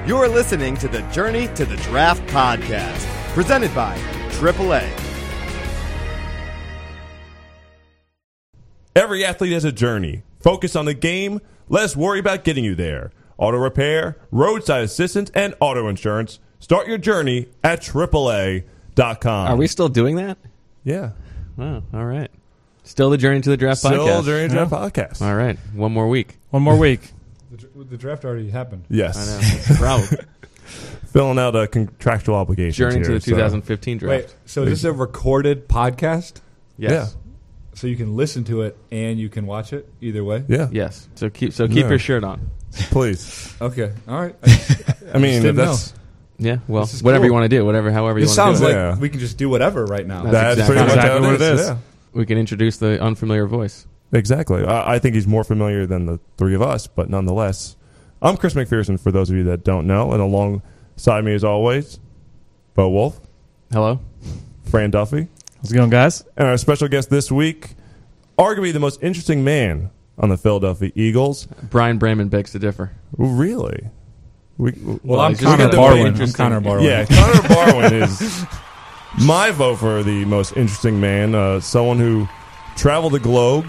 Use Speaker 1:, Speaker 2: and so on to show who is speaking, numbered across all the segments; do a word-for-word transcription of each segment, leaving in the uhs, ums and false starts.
Speaker 1: You are listening to the Journey to the Draft podcast, presented by triple A.
Speaker 2: Every athlete has a journey. Focus on the game. Less worry about getting you there. Auto repair, roadside assistance, and auto insurance. Start your journey at triple A dot com.
Speaker 3: Are we still doing that?
Speaker 2: Yeah.
Speaker 3: Oh, all right. Still the Journey to the Draft
Speaker 2: Still
Speaker 3: podcast.
Speaker 2: Still the Journey to the
Speaker 4: yeah.
Speaker 2: Draft podcast.
Speaker 3: All right. One more week.
Speaker 4: One more week.
Speaker 5: The, the draft already happened.
Speaker 2: Yes.
Speaker 3: I know. That's the problem.
Speaker 2: Filling out a contractual obligation.
Speaker 3: Journey
Speaker 2: here,
Speaker 3: to the
Speaker 2: so.
Speaker 3: twenty fifteen draft.
Speaker 5: Wait, so this is a recorded podcast?
Speaker 3: Yes.
Speaker 5: So you can listen to it and you can watch it either way?
Speaker 2: Yeah.
Speaker 3: Yes. So keep so keep
Speaker 2: No.
Speaker 3: your shirt on.
Speaker 2: Please.
Speaker 5: Okay. All right. I, just,
Speaker 2: I mean,
Speaker 5: didn't
Speaker 2: if that's...
Speaker 3: Yeah. Well,
Speaker 5: This is
Speaker 3: whatever
Speaker 5: cool.
Speaker 3: you want to do, whatever, however you
Speaker 5: This
Speaker 3: want to
Speaker 5: sounds
Speaker 3: do
Speaker 5: like
Speaker 3: it.
Speaker 2: Yeah.
Speaker 5: we can just do whatever right now.
Speaker 3: That's
Speaker 2: That's
Speaker 3: exactly-
Speaker 2: pretty much
Speaker 4: exactly
Speaker 2: how
Speaker 4: what it is.
Speaker 2: Yeah.
Speaker 3: We can introduce the unfamiliar voice.
Speaker 2: Exactly. I, I think he's more familiar than the three of us, but nonetheless. I'm Chris McPherson, for those of you that don't know, and alongside me, as always, Bo Wolf,
Speaker 3: Hello.
Speaker 2: Fran Duffy,
Speaker 4: How's it going, guys?
Speaker 2: and our special guest this week, arguably the most interesting man on the Philadelphia Eagles.
Speaker 3: Brian Brayman begs to differ.
Speaker 2: Really? We,
Speaker 5: Well,
Speaker 3: Well,
Speaker 5: I'm
Speaker 3: he's just
Speaker 5: Connor
Speaker 3: got a
Speaker 5: Barwin.
Speaker 3: very
Speaker 5: I'm
Speaker 3: interesting-
Speaker 5: Connor Barwin.
Speaker 2: yeah, Connor Barwin is my vote for the most interesting man. Uh, someone who traveled the globe,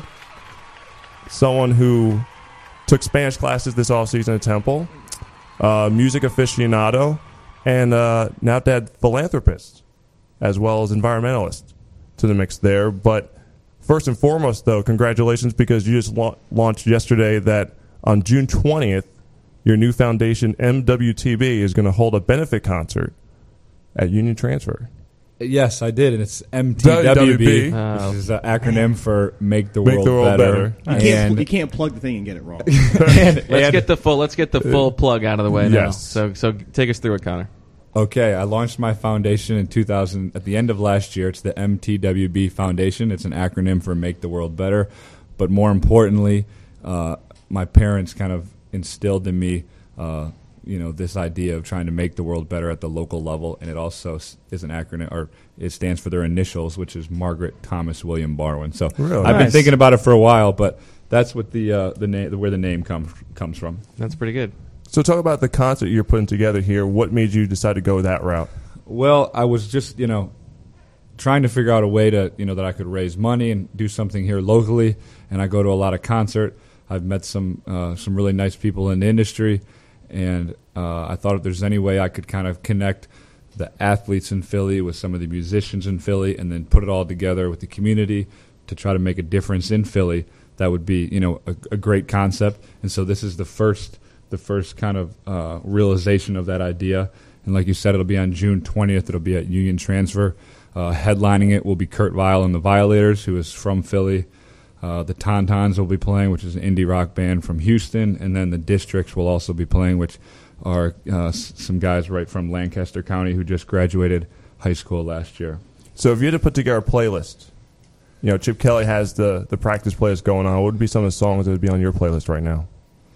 Speaker 2: someone who took Spanish classes this offseason at Temple, uh, music aficionado, and uh, now to add philanthropist as well as environmentalist to the mix there. But first and foremost, though, congratulations, because you just la- launched yesterday that on June twentieth, your new foundation, M W T B, is going to hold a benefit concert at Union Transfer.
Speaker 5: Yes, I did, and it's M T W B,
Speaker 3: Oh.
Speaker 5: which is an acronym for Make the
Speaker 2: Make
Speaker 5: World,
Speaker 2: the World
Speaker 5: Better.
Speaker 2: Better.
Speaker 6: You can't,
Speaker 5: And,
Speaker 6: you can't plug the thing and get it wrong.
Speaker 5: and-
Speaker 3: Let's
Speaker 5: and-
Speaker 3: get the full. Let's get the full plug out of the way now.
Speaker 2: Yes.
Speaker 3: So so take us through it, Connor.
Speaker 5: Okay, I launched my foundation in two thousand at the end of last year. It's the M T W B Foundation. It's an acronym for Make the World Better. But more importantly, uh, my parents kind of instilled in me, uh, you know, this idea of trying to make the world better at the local level, and it also s- is an acronym, or it stands for their initials, which is Margaret Thomas William Barwin. So
Speaker 2: Really?
Speaker 5: I've been
Speaker 4: Nice.
Speaker 5: thinking about it for a while, but that's what the uh, the name, where the name comes comes from.
Speaker 3: That's pretty good.
Speaker 2: So talk about the concert you're putting together here. What made you decide to go that route?
Speaker 5: Well, I was just, you know, trying to figure out a way to, you know, that I could raise money and do something here locally. And I go to a lot of concert. I've met some uh, some really nice people in the industry, and uh, I thought if there's any way I could kind of connect the athletes in Philly with some of the musicians in Philly, and then put it all together with the community to try to make a difference in Philly, that would be, you know, a, a great concept. And so this is the first the first kind of uh, realization of that idea. And like you said, it'll be on June twentieth. It'll be at Union Transfer. Uh, headlining it will be Kurt Vile and the Violators, who is from Philly. Uh, the Tauntauns will be playing, which is an indie rock band from Houston. And then the Districts will also be playing, which are uh, s- some guys right from Lancaster County who just graduated high school last year.
Speaker 2: So if you had to put together a playlist, you know, Chip Kelly has the, the practice playlist going on. What would be some of the songs that would be on your playlist right now?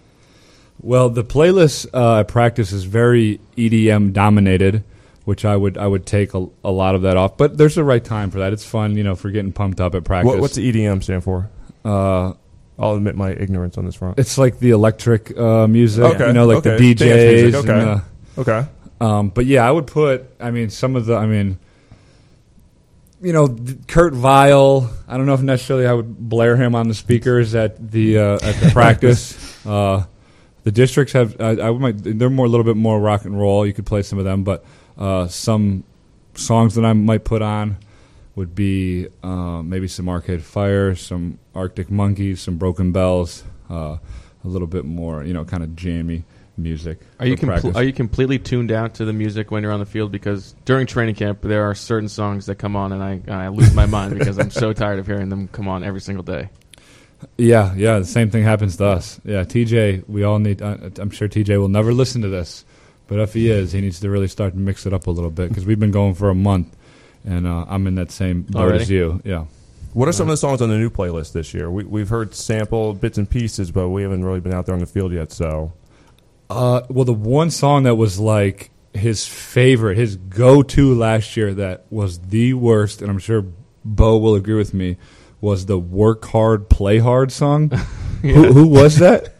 Speaker 5: Well, the playlist uh, I practice is very E D M dominated, which I would I would take a, a lot of that off. But there's the right time for that. It's fun, you know, for getting pumped up at practice.
Speaker 2: What, what's the E D M stand for?
Speaker 5: uh,
Speaker 2: I'll admit my ignorance on this front.
Speaker 5: it's like the electric uh, music,
Speaker 2: Okay,
Speaker 5: you know, like
Speaker 2: okay.
Speaker 5: the D
Speaker 2: Dance
Speaker 5: Js.
Speaker 2: music, okay.
Speaker 5: And the,
Speaker 2: Okay.
Speaker 5: Um, but yeah, I would put. I mean, some of the. I mean, you know, th- Kurt Vile. I don't know if necessarily I would blare him on the speakers at the uh, at the practice. Uh, the Districts have. I, I might. They're more a little bit more rock and roll. You could play some of them, but uh, some songs that I might put on would be uh, maybe some Arcade Fire, some Arctic Monkeys, some Broken Bells. Uh, a little bit more, you know, kind of jammy music.
Speaker 3: Are you
Speaker 5: for
Speaker 3: compl-
Speaker 5: practice.
Speaker 3: are you completely tuned out to the music when you're on the field? Because during training camp, there are certain songs that come on, and I I lose my mind because I'm so tired of hearing them come on every single day.
Speaker 5: Yeah, yeah, the same thing happens to us. Yeah, T J, we all need, uh, I'm sure T J will never listen to this, but if he is, he needs to really start to mix it up a little bit, because we've been going for a month, and uh, I'm in that same boat
Speaker 3: Already?
Speaker 5: as you. Yeah.
Speaker 2: What are some of the songs on the new playlist this year? We, we've heard sample bits and pieces, but we haven't really been out there on the field yet, so...
Speaker 5: Uh, well, the one song that was like his favorite, his go-to last year that was the worst, and I'm sure Bo will agree with me, was the Work Hard, Play Hard song.
Speaker 3: Yeah.
Speaker 5: who, who was that?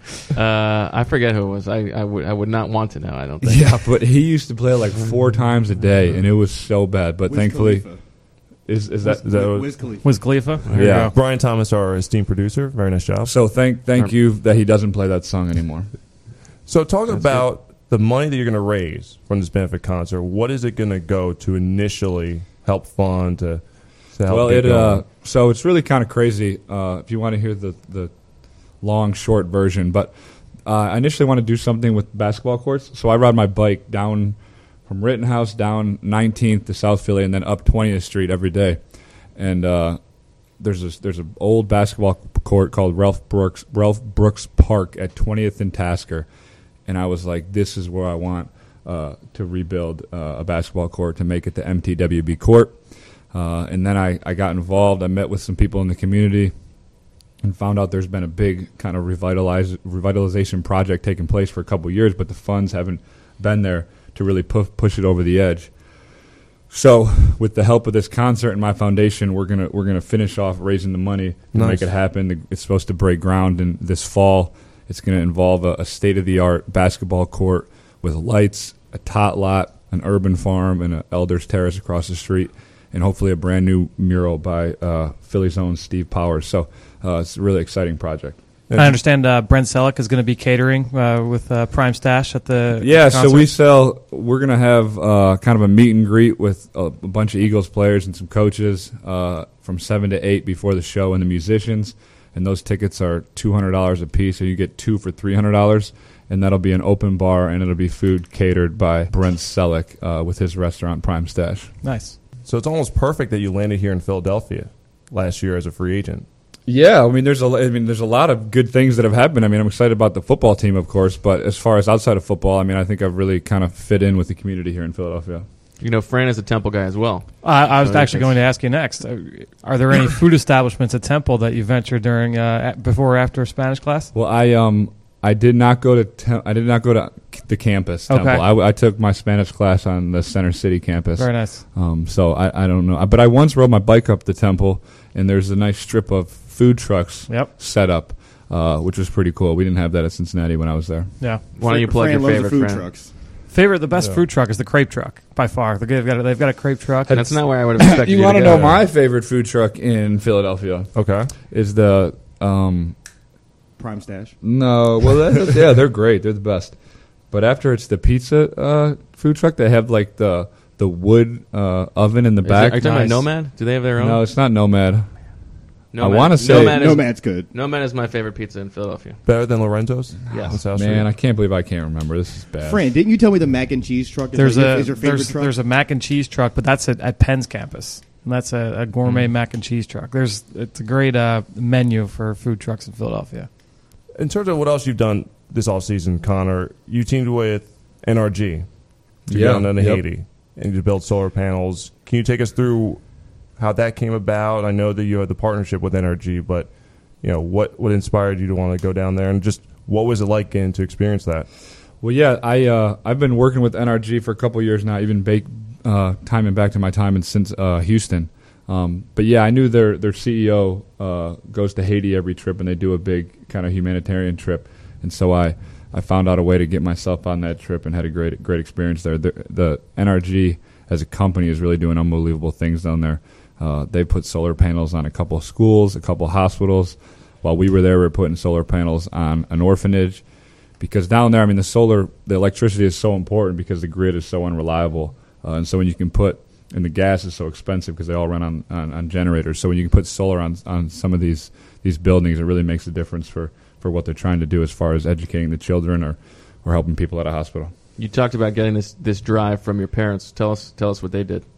Speaker 3: Uh, I forget who it was. I, I would I would not want to know. I don't think.
Speaker 5: Yeah, but he used to play like four times a day, and it was so bad. But
Speaker 4: Wiz
Speaker 5: thankfully,
Speaker 4: Khalifa.
Speaker 5: is is that,
Speaker 4: Wiz,
Speaker 5: that
Speaker 4: Wiz Khalifa.
Speaker 6: Wiz Khalifa. There
Speaker 5: Yeah.
Speaker 6: you go.
Speaker 2: Brian Thomas, our esteemed producer. Very nice job.
Speaker 5: so thank thank you that he doesn't play that song anymore.
Speaker 2: So talk about the money that you're going to raise from this benefit concert. What is it going to go to initially help fund to, to help
Speaker 5: Well,
Speaker 2: get
Speaker 5: it
Speaker 2: going?
Speaker 5: uh, so it's really kind of crazy. Uh, if you want to hear the the long short version, but uh, I initially want to do something with basketball courts. So I ride my bike down from Rittenhouse down nineteenth to South Philly, and then up twentieth Street every day. And uh, there's a, there's an old basketball court called Ralph Brooks Ralph Brooks Park at twentieth and Tasker. And I was like, this is where I want uh, to rebuild uh, a basketball court to make it the M T W B court. Uh, and then I, I got involved. I met with some people in the community and found out there's been a big kind of revitalize, revitalization project taking place for a couple of years, but the funds haven't been there to really pu- push it over the edge. So with the help of this concert and my foundation, we're gonna we're gonna finish off raising the money to
Speaker 2: Nice.
Speaker 5: make it happen. It's supposed to break ground in this fall. It's going to involve a, a state-of-the-art basketball court with lights, a tot lot, an urban farm, and an Elders Terrace across the street, and hopefully a brand-new mural by uh, Philly's own Steve Powers. So uh, it's a really exciting project.
Speaker 6: I understand uh, Brent Selleck is going to be catering uh, with uh, Prime Stash at the
Speaker 5: Yeah,
Speaker 6: at the
Speaker 5: so we
Speaker 6: concert.
Speaker 5: sell. We're gonna have uh, kind of a meet and greet with a, a bunch of Eagles players and some coaches uh, from seven to eight before the show, and the musicians. And those tickets are two hundred dollars a piece, so you get two for three hundred dollars. And that'll be an open bar, and it'll be food catered by Brent Selleck uh, with his restaurant Prime Stash.
Speaker 6: Nice.
Speaker 2: So it's almost perfect that you landed here in Philadelphia last year as a free agent.
Speaker 5: Yeah, I mean, there's a, I mean, there's a lot of good things that have happened. I mean, I'm excited about the football team, of course, but as far as outside of football, I mean, I think I've really kind of fit in with the community here in Philadelphia.
Speaker 3: You know, Fran is a Temple guy as well.
Speaker 6: Uh, I was
Speaker 3: So
Speaker 6: actually
Speaker 3: it's-
Speaker 6: going to ask you next. Uh, Are there any food establishments at Temple that you ventured during, uh, at- before or after Spanish class?
Speaker 5: Well, I um I did not go to Tem- I did not go to the campus
Speaker 6: Okay.
Speaker 5: Temple. I, I took my Spanish class on the Center City campus.
Speaker 6: Very nice.
Speaker 5: Um, so I, I don't know, but I once rode my bike up to Temple, and there's a nice strip of food trucks
Speaker 6: Yep.
Speaker 5: set up, uh, which was pretty cool. We didn't have that at Cincinnati when I was there.
Speaker 6: Yeah.
Speaker 3: Why don't you plug
Speaker 4: Fran
Speaker 3: your
Speaker 4: loves the
Speaker 3: favorite,
Speaker 4: food
Speaker 3: Fran?
Speaker 4: trucks.
Speaker 6: Favorite, the best
Speaker 2: Yeah.
Speaker 6: food truck is the crepe truck by far. They've got a, they've got a crepe truck.
Speaker 3: That's not where I would have expected you,
Speaker 5: You want
Speaker 3: to
Speaker 5: to
Speaker 3: go.
Speaker 5: know my favorite food truck in Philadelphia?
Speaker 2: Okay.
Speaker 5: Is the um,
Speaker 4: Prime Stash.
Speaker 5: no, well, that, yeah, they're great. They're the best. But after it's the pizza uh, food truck, they have like the the wood uh, oven in the
Speaker 3: Is it-
Speaker 5: back.
Speaker 3: are you talking
Speaker 6: Nice.
Speaker 3: about Nomad? Do they have their own?
Speaker 5: No, it's not Nomad.
Speaker 3: Nomad.
Speaker 5: I wanna say-
Speaker 3: Nomad is,
Speaker 4: Nomad's good.
Speaker 3: Nomad is my favorite pizza in Philadelphia.
Speaker 2: Better than Lorenzo's?
Speaker 3: Yes.
Speaker 2: On South
Speaker 5: Man, I
Speaker 2: Street?
Speaker 5: can't believe I can't remember. This is bad.
Speaker 4: Fran, didn't you tell me the mac and cheese truck is,
Speaker 6: There's
Speaker 4: like,
Speaker 6: a
Speaker 4: is your favorite
Speaker 6: there's,
Speaker 4: truck?
Speaker 6: there's a mac and cheese truck, but that's at, at Penn's campus. And that's a, a gourmet
Speaker 5: Hmm.
Speaker 6: mac and cheese truck. There's it's a great uh, menu for food trucks in Philadelphia.
Speaker 2: In terms of what else you've done this offseason, Connor, you teamed with N R G to
Speaker 5: Yeah,
Speaker 2: go down to
Speaker 5: yep.
Speaker 2: Haiti and to build solar panels. Can you take us through how that came about? I know that you had the partnership with N R G, but you know what what inspired you to want to go down there, and just what was it like getting to experience that?
Speaker 5: Well, yeah, I uh, I've been working with N R G for a couple years now, even bake, uh, timing back to my time in since uh, Houston. Um, but yeah, I knew their their C E O uh, goes to Haiti every trip, and they do a big kind of humanitarian trip, and so I, I found out a way to get myself on that trip and had a great great experience there. The, the N R G as a company is really doing unbelievable things down there. Uh, they put solar panels on a couple of schools, a couple of hospitals. While we were there, we were putting solar panels on an orphanage. Because down there, I mean, the solar, the electricity is so important because the grid is so unreliable. Uh, and so when you can put, and the gas is so expensive because they all run on, on, on generators. So when you can put solar on on some of these these buildings, it really makes a difference for, for what they're trying to do as far as educating the children or, or helping people at a hospital.
Speaker 3: You talked about getting this, this drive from your parents. Tell us tell us what they did.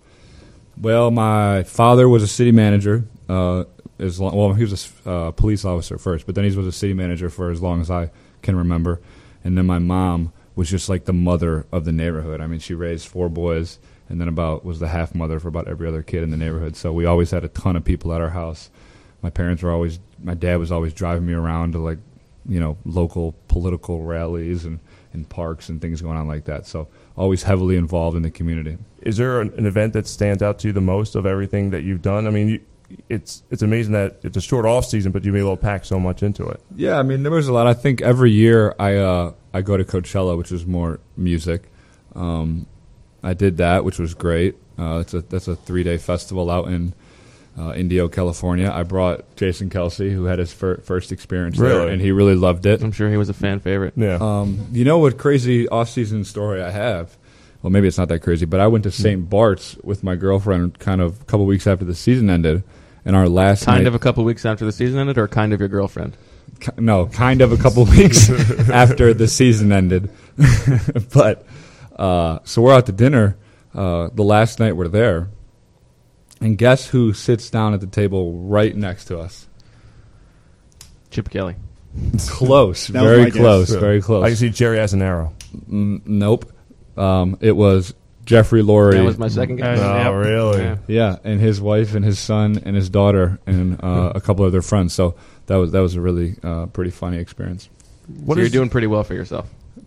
Speaker 5: Well, my father was a city manager. Uh, as long, well, he was a s- uh, police officer first, but then he was a city manager for as long as I can remember. And then my mom was just like the mother of the neighborhood. I mean, she raised four boys, and then about was the half mother for about every other kid in the neighborhood. So we always had a ton of people at our house. My parents were always, my dad was always driving me around to like, you know, local political rallies and, and parks and things going on like that. So always heavily involved in the community.
Speaker 2: Is there an, an event that stands out to you the most of everything that you've done? I mean, you, it's it's amazing that it's a short off season, but you've been able to pack so much into it.
Speaker 5: Yeah, I mean, there was a lot. I think every year I uh, I go to Coachella, which is more music. Um, I did that, which was great. Uh, it's a that's a three day festival out in uh, Indio, California. I brought Jason Kelsey, who had his fir- first experience there,
Speaker 2: Really?
Speaker 5: and he really loved it.
Speaker 3: I'm sure he was a fan favorite.
Speaker 2: Yeah.
Speaker 5: Um, you know what crazy off-season story I have? Well, maybe it's not that crazy, but I went to Saint Bart's with my girlfriend kind of a couple weeks after the season ended, and our last
Speaker 3: Kind
Speaker 5: night,
Speaker 3: of a couple weeks after the season ended, or kind of your girlfriend?
Speaker 5: ki- no, kind of a couple weeks after the season ended. But uh, so we're out to dinner uh, the last night we're there, and guess who sits down at the table right next to us?
Speaker 3: Chip Kelly.
Speaker 5: Close,
Speaker 4: That was
Speaker 5: very
Speaker 4: my guess.
Speaker 5: close,
Speaker 2: Yeah.
Speaker 5: very close.
Speaker 2: I can see Jerry Asanaro.
Speaker 5: Mm, nope. Um, it was Jeffrey Lurie.
Speaker 3: That was my second guess.
Speaker 6: Uh,
Speaker 2: Oh,
Speaker 6: Yep.
Speaker 2: really?
Speaker 3: Yeah.
Speaker 5: Yeah, and his wife and his son and his daughter and uh, a couple of their friends. So that was that was a really uh, pretty funny experience.
Speaker 2: What
Speaker 3: so
Speaker 2: is-
Speaker 3: you're doing pretty well for yourself.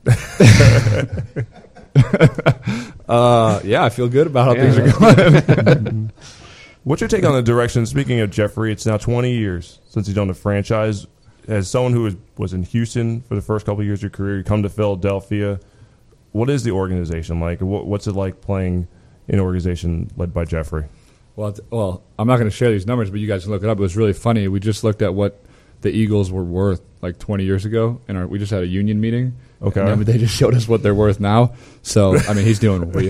Speaker 5: Uh, yeah, I feel good about how
Speaker 3: Yeah.
Speaker 5: things are going.
Speaker 2: What's your take on the direction? Speaking of Jeffrey, it's now twenty years since he's done the franchise. As someone who was, was in Houston for the first couple of years of your career, you come to Philadelphia. What is the organization like? What, what's it like playing in an organization led by Jeffrey?
Speaker 5: Well, th- well, I'm not going to share these numbers, but you guys can look it up. It was really funny. We just looked at what the Eagles were worth like twenty years ago, and our, we just had a union meeting.
Speaker 2: Okay.
Speaker 5: And then they just showed us what they're worth now. So, I mean, he's doing really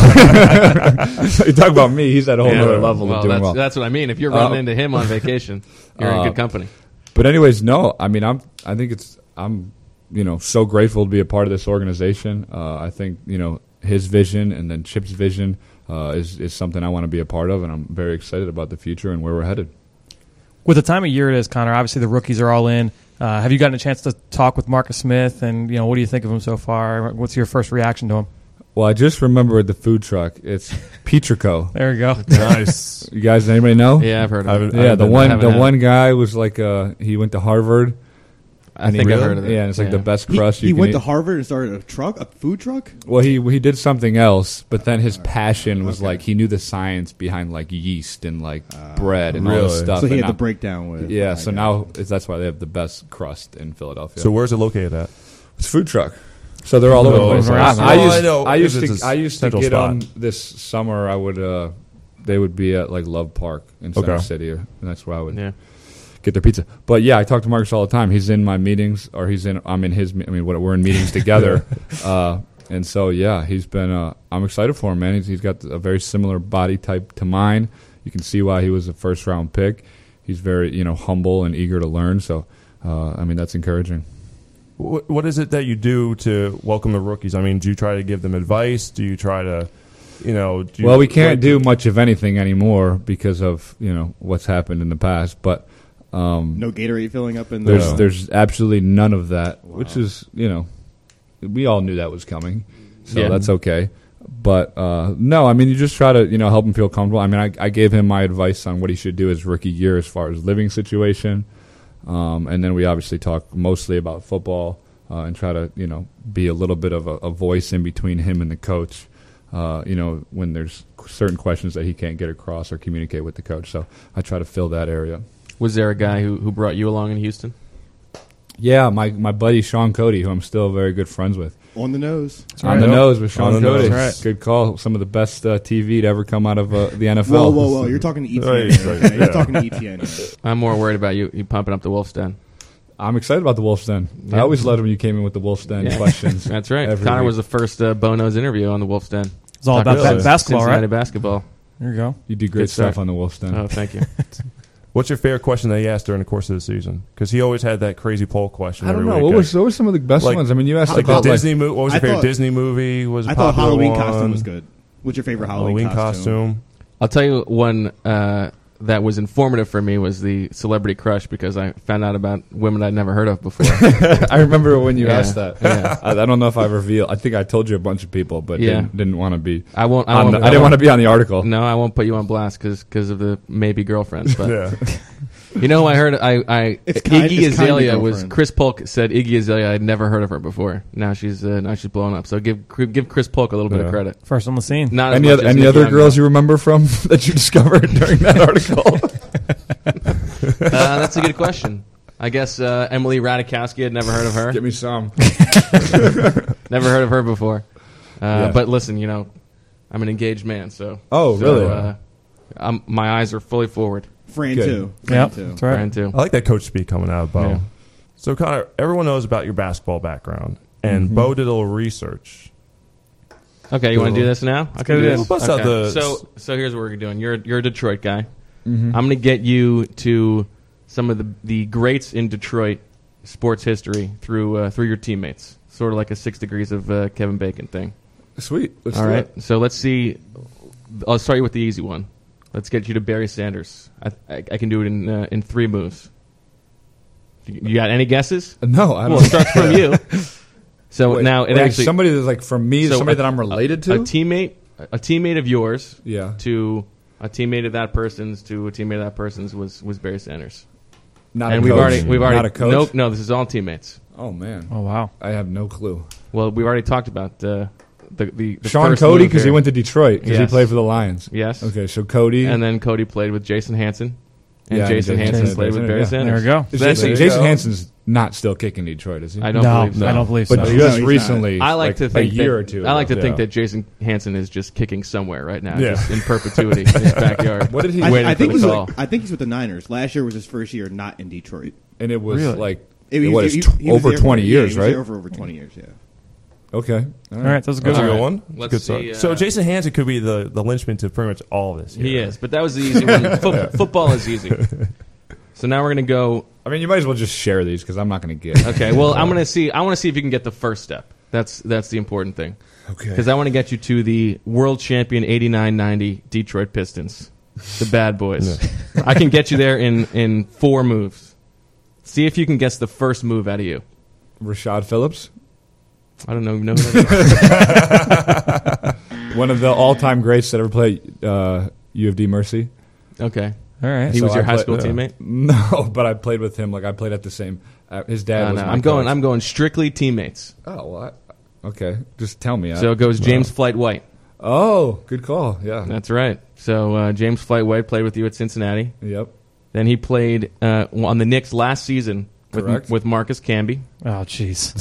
Speaker 5: well. You talk about me, he's at a whole
Speaker 3: Yeah.
Speaker 5: other level
Speaker 3: well,
Speaker 5: of doing
Speaker 3: that's,
Speaker 5: well.
Speaker 3: that's what I mean. If you're running
Speaker 5: Uh,
Speaker 3: into him on vacation, you're in
Speaker 5: uh,
Speaker 3: good company.
Speaker 5: But anyways, no, I mean, I'm, I think it's, I'm, you know, so grateful to be a part of this organization. Uh, I think, you know, his vision and then Chip's vision uh, is, is something I want to be a part of, and I'm very excited about the future and where we're headed.
Speaker 6: With the time of year it is, Connor, obviously the rookies are all in. Uh, have you gotten a chance to talk with Marcus Smith, and you know what do you think of him so far? What's your first reaction to him?
Speaker 5: Well, I just remembered the food truck. It's Petrico.
Speaker 6: There you go.
Speaker 2: Nice.
Speaker 5: You guys, anybody know?
Speaker 3: Yeah, I've heard
Speaker 2: I
Speaker 3: of it.
Speaker 2: haven't-
Speaker 5: Yeah,
Speaker 2: haven't
Speaker 5: the
Speaker 2: been-
Speaker 5: one,
Speaker 3: haven't
Speaker 5: the
Speaker 3: had
Speaker 5: one guy was like, uh, he went to Harvard.
Speaker 3: I
Speaker 5: and
Speaker 3: think
Speaker 5: he,
Speaker 3: I've heard of it.
Speaker 5: Yeah, and it's like
Speaker 3: Yeah.
Speaker 5: the best
Speaker 4: He,
Speaker 5: crust
Speaker 4: he
Speaker 5: you can
Speaker 4: went
Speaker 5: eat.
Speaker 4: to Harvard and started a truck, a food truck.
Speaker 5: Well, he he did something else, but then his passion was
Speaker 4: Okay.
Speaker 5: like he knew the science behind like yeast and like bread and all
Speaker 2: Really?
Speaker 5: this stuff.
Speaker 4: So he
Speaker 5: and
Speaker 4: had the
Speaker 5: now-
Speaker 4: breakdown with.
Speaker 5: Yeah,
Speaker 4: I
Speaker 5: so
Speaker 4: got
Speaker 5: now it's, that's why they have the best crust in Philadelphia.
Speaker 2: So where's it located at?
Speaker 5: it's food truck. So they're all over the
Speaker 2: Oh,
Speaker 5: place.
Speaker 6: right.
Speaker 5: I, I
Speaker 2: Well,
Speaker 5: used,
Speaker 2: I know.
Speaker 5: I used
Speaker 2: It's
Speaker 5: to,
Speaker 2: a
Speaker 5: I used to
Speaker 2: central
Speaker 5: get
Speaker 2: spot.
Speaker 5: on this summer. I would, uh, they would be at like Love Park in Center
Speaker 2: Okay.
Speaker 5: City, and that's where I would
Speaker 3: Yeah.
Speaker 5: get their pizza. But yeah, I talk to Marcus all the time. He's in my meetings, or he's in. I'm in his. I mean, what- we're in meetings together. uh, and so yeah, he's been. Uh, I'm excited for him, man. He's, he's got a very similar body type to mine. You can see why he was a first round pick. He's very, you know, humble and eager to learn. So, uh, I mean, that's encouraging.
Speaker 2: What, what is it that you do to welcome the rookies? I mean, do you try to give them advice? Do you try to, you know? Do you
Speaker 5: Well, we can't
Speaker 2: like
Speaker 5: do
Speaker 2: to-
Speaker 5: much of anything anymore because of you know what's happened in the past. But um,
Speaker 4: No Gatorade filling up in the.
Speaker 5: there's
Speaker 2: No.
Speaker 5: there's absolutely none of that, which is you know we all knew that was coming, so
Speaker 3: Yeah.
Speaker 5: that's okay. But uh, no, I mean you just try to you know help him feel comfortable. I mean I, I gave him my advice on what he should do his rookie year as far as living situation, um, and then we obviously talk mostly about football uh, and try to you know be a little bit of a, a voice in between him and the coach. Uh, you know when there's certain questions that he can't get across or communicate with the coach, so I try to fill that area.
Speaker 3: Was there a guy who, who brought you along in Houston?
Speaker 5: Yeah, my my buddy Sean Cody, who I'm still very good friends with.
Speaker 4: on the nose.
Speaker 5: On the
Speaker 2: right.
Speaker 5: nose with Sean
Speaker 2: On the
Speaker 5: Cody.
Speaker 2: nose.
Speaker 6: That's right.
Speaker 5: Good call. Some of the best uh, T V to ever come out of uh, the N F L.
Speaker 4: Whoa, whoa, whoa! You're talking to E T N.
Speaker 2: Right,
Speaker 4: here,
Speaker 2: right,
Speaker 4: okay?
Speaker 2: yeah.
Speaker 4: You're talking to E T N. here.
Speaker 3: I'm more worried about you, you pumping up the Wolf's Den.
Speaker 5: I'm excited about the Wolf's Den. I
Speaker 3: Yeah.
Speaker 5: always loved when you came in with the Wolf's Den
Speaker 3: Yeah.
Speaker 5: questions.
Speaker 3: That's right.
Speaker 5: every
Speaker 3: Connor
Speaker 5: week.
Speaker 3: was the first uh, Bono's interview on the Wolf's Den.
Speaker 6: It's all
Speaker 3: Talking
Speaker 6: about
Speaker 2: Really?
Speaker 6: ba- basketball,
Speaker 3: Cincinnati
Speaker 6: right?
Speaker 3: basketball.
Speaker 6: There you go.
Speaker 5: You do great
Speaker 3: Good
Speaker 5: stuff
Speaker 3: start.
Speaker 5: on the Wolf's Den.
Speaker 3: Oh, thank you.
Speaker 2: What's your favorite question that he asked during the course of the season? Because he always had that crazy poll question.
Speaker 5: I don't
Speaker 2: every
Speaker 5: know.
Speaker 2: week.
Speaker 5: What was, what were some of the best
Speaker 2: Like-
Speaker 5: ones? I mean, you asked
Speaker 2: like the
Speaker 5: about like,
Speaker 2: Disney movie? What was
Speaker 4: I
Speaker 2: your favorite
Speaker 4: thought-
Speaker 2: Disney movie? Was a
Speaker 4: I thought
Speaker 2: popular
Speaker 4: Halloween
Speaker 2: one?
Speaker 4: costume was good. What's your favorite Halloween,
Speaker 2: Halloween costume.
Speaker 3: I'll tell you one uh, that was informative for me was the celebrity crush because I found out about women I'd never heard of before.
Speaker 5: I remember when you
Speaker 3: Yeah.
Speaker 5: asked that.
Speaker 3: Yeah.
Speaker 5: I, I don't know if I revealed. I think I told you a bunch of people, but
Speaker 3: Yeah.
Speaker 5: didn't, didn't want to be.
Speaker 3: I won't. I,
Speaker 5: on
Speaker 3: won't,
Speaker 5: the, I didn't want to be on the article.
Speaker 3: No, I won't put you on blast because of the maybe girlfriends. But
Speaker 2: Yeah.
Speaker 3: you know, who I heard. I, I
Speaker 4: It's kind-
Speaker 3: Iggy
Speaker 4: it's kinda
Speaker 3: Azalea was
Speaker 4: girlfriend.
Speaker 3: Chris Polk said Iggy Azalea. I'd never heard of her before. Now she's uh, now she's blowing up. So give give Chris Polk a little bit
Speaker 2: Yeah.
Speaker 3: of credit.
Speaker 6: First on the scene.
Speaker 3: Not as
Speaker 5: Any
Speaker 3: much
Speaker 5: other
Speaker 3: as
Speaker 5: any
Speaker 3: Nicki
Speaker 5: other
Speaker 3: Minaj.
Speaker 5: girls you remember from that you discovered during that article?
Speaker 3: Uh, that's a good question. I guess uh, Emily Ratajkowski. Had never heard of her.
Speaker 5: Give me some.
Speaker 3: Never heard of her before. Uh,
Speaker 5: Yeah.
Speaker 3: But listen, you know, I'm an engaged man, so.
Speaker 5: Oh,
Speaker 3: so,
Speaker 5: really?
Speaker 3: Uh, I'm, my eyes are fully forward.
Speaker 4: Fran
Speaker 5: Good.
Speaker 4: too. Fran
Speaker 6: Yep,
Speaker 4: too.
Speaker 6: that's right.
Speaker 3: Brian too.
Speaker 2: I like that coach speak coming out of Bo.
Speaker 3: Yeah.
Speaker 2: So, Connor, everyone knows about your basketball background, and
Speaker 5: Mm-hmm.
Speaker 2: Bo did a little research.
Speaker 3: Okay, you want to do this now? I can
Speaker 6: do
Speaker 3: do
Speaker 6: this.
Speaker 3: this.
Speaker 2: Bust out the-
Speaker 3: So, so here's what we're doing. You're you're a Detroit guy.
Speaker 5: Mm-hmm.
Speaker 3: I'm going to get you to some of the the greats in Detroit sports history through uh, through your teammates. Sort of like a Six Degrees of uh, Kevin Bacon thing.
Speaker 5: Sweet. Let's
Speaker 3: All
Speaker 5: do
Speaker 3: right.
Speaker 5: it.
Speaker 3: So let's see. I'll start you with the easy one. Let's get you to Barry Sanders. I I, I can do it in uh, in three moves. You got any guesses?
Speaker 5: No, I don't.
Speaker 3: Well, it starts from you. So
Speaker 5: Wait,
Speaker 3: now it
Speaker 5: wait,
Speaker 3: actually
Speaker 5: somebody that's like from me,
Speaker 3: so
Speaker 5: somebody
Speaker 3: a-
Speaker 5: that I'm related to.
Speaker 3: a teammate, a teammate of yours
Speaker 5: yeah,
Speaker 3: to a teammate of that person's to a teammate of that person's was was Barry Sanders.
Speaker 5: not
Speaker 3: and
Speaker 5: a
Speaker 3: we've
Speaker 5: coach.
Speaker 3: already we've already
Speaker 5: not a coach.
Speaker 3: no no this is all teammates.
Speaker 5: Oh man,
Speaker 6: Oh wow.
Speaker 5: I have no clue.
Speaker 3: Well, we've already talked about uh, the the, the
Speaker 5: Sean
Speaker 3: first
Speaker 5: Cody
Speaker 3: move
Speaker 5: because he
Speaker 3: here.
Speaker 5: went to Detroit because he
Speaker 3: Yes.
Speaker 5: played for the Lions.
Speaker 3: Yes.
Speaker 5: Okay, so Cody
Speaker 3: And then Cody played with Jason Hansen, and
Speaker 5: Yeah,
Speaker 3: Jason
Speaker 5: and
Speaker 3: Hansen
Speaker 5: Jason
Speaker 3: played with
Speaker 5: Hansen,
Speaker 3: Barry
Speaker 5: yeah.
Speaker 3: Sanders.
Speaker 6: There we go.
Speaker 5: Is
Speaker 3: So that's
Speaker 5: Jason,
Speaker 3: it.
Speaker 5: Jason Hansen's not still kicking Detroit, is he?
Speaker 3: I don't
Speaker 6: no,
Speaker 3: believe so.
Speaker 6: I don't believe
Speaker 5: But
Speaker 6: so.
Speaker 4: No,
Speaker 5: just
Speaker 4: he's
Speaker 5: recently,
Speaker 3: I like, to think
Speaker 5: a year
Speaker 3: that,
Speaker 5: or two.
Speaker 3: I like to
Speaker 5: ago.
Speaker 3: think
Speaker 5: Yeah.
Speaker 3: that Jason Hansen is just kicking somewhere right now,
Speaker 2: Yeah.
Speaker 3: just in perpetuity in his backyard.
Speaker 5: What did he?
Speaker 4: I,
Speaker 3: Waiting
Speaker 4: I
Speaker 3: for
Speaker 4: think
Speaker 3: the
Speaker 4: he's
Speaker 3: call.
Speaker 4: like, I think he's with the Niners. Last year was his first year not in Detroit.
Speaker 5: And it was
Speaker 6: Really?
Speaker 5: like
Speaker 4: It,
Speaker 5: what
Speaker 4: he-
Speaker 5: is
Speaker 4: he-
Speaker 5: t-
Speaker 4: he was
Speaker 5: over
Speaker 4: there for-
Speaker 5: twenty
Speaker 4: yeah,
Speaker 5: years,
Speaker 4: he was
Speaker 5: right?
Speaker 4: there for over twenty years. Yeah.
Speaker 5: Okay,
Speaker 6: All right, that's a good
Speaker 2: That's a
Speaker 6: one.
Speaker 2: good
Speaker 3: right.
Speaker 2: one.
Speaker 3: Let's
Speaker 2: Good
Speaker 3: see,
Speaker 2: start.
Speaker 3: uh,
Speaker 2: so Jason Hansen could be the, the linchpin to pretty much all of this.
Speaker 3: He
Speaker 2: here.
Speaker 3: is, but that was the easy one. Fo- football is easy. So now we're gonna go.
Speaker 5: I mean, you might as well just share these because I'm not going to get.
Speaker 3: Okay, well, I'm gonna see. I want to see if you can get the first step. That's that's the important thing.
Speaker 5: Okay.
Speaker 3: Because I want to get you to the world champion eighty-nine ninety Detroit Pistons, the bad boys. I can get you there in, in four moves. See if you can guess the first move out of you.
Speaker 5: Rashad Phillips,
Speaker 3: I don't know. know who that
Speaker 5: one of the all-time greats that ever played uh, U of D Mercy.
Speaker 3: is. Okay,
Speaker 6: All right.
Speaker 3: he
Speaker 5: So
Speaker 3: was your
Speaker 5: I
Speaker 3: high
Speaker 5: play-
Speaker 3: school
Speaker 5: yeah.
Speaker 3: teammate.
Speaker 5: No, but I played with him. Like I played at the same. Uh, his dad
Speaker 3: Uh,
Speaker 5: was.
Speaker 3: no,
Speaker 5: my
Speaker 3: I'm going.
Speaker 5: coach.
Speaker 3: I'm going strictly teammates.
Speaker 5: Oh, well, I, okay. Just tell me.
Speaker 3: So
Speaker 5: I,
Speaker 3: it goes James Flight White.
Speaker 5: oh, good call. Yeah.
Speaker 3: That's right. So uh, James Flight White played with you at Cincinnati.
Speaker 5: Yep.
Speaker 3: Then he played uh, on the Knicks last season with,
Speaker 5: Correct.
Speaker 3: with Marcus Camby.
Speaker 6: Oh jeez.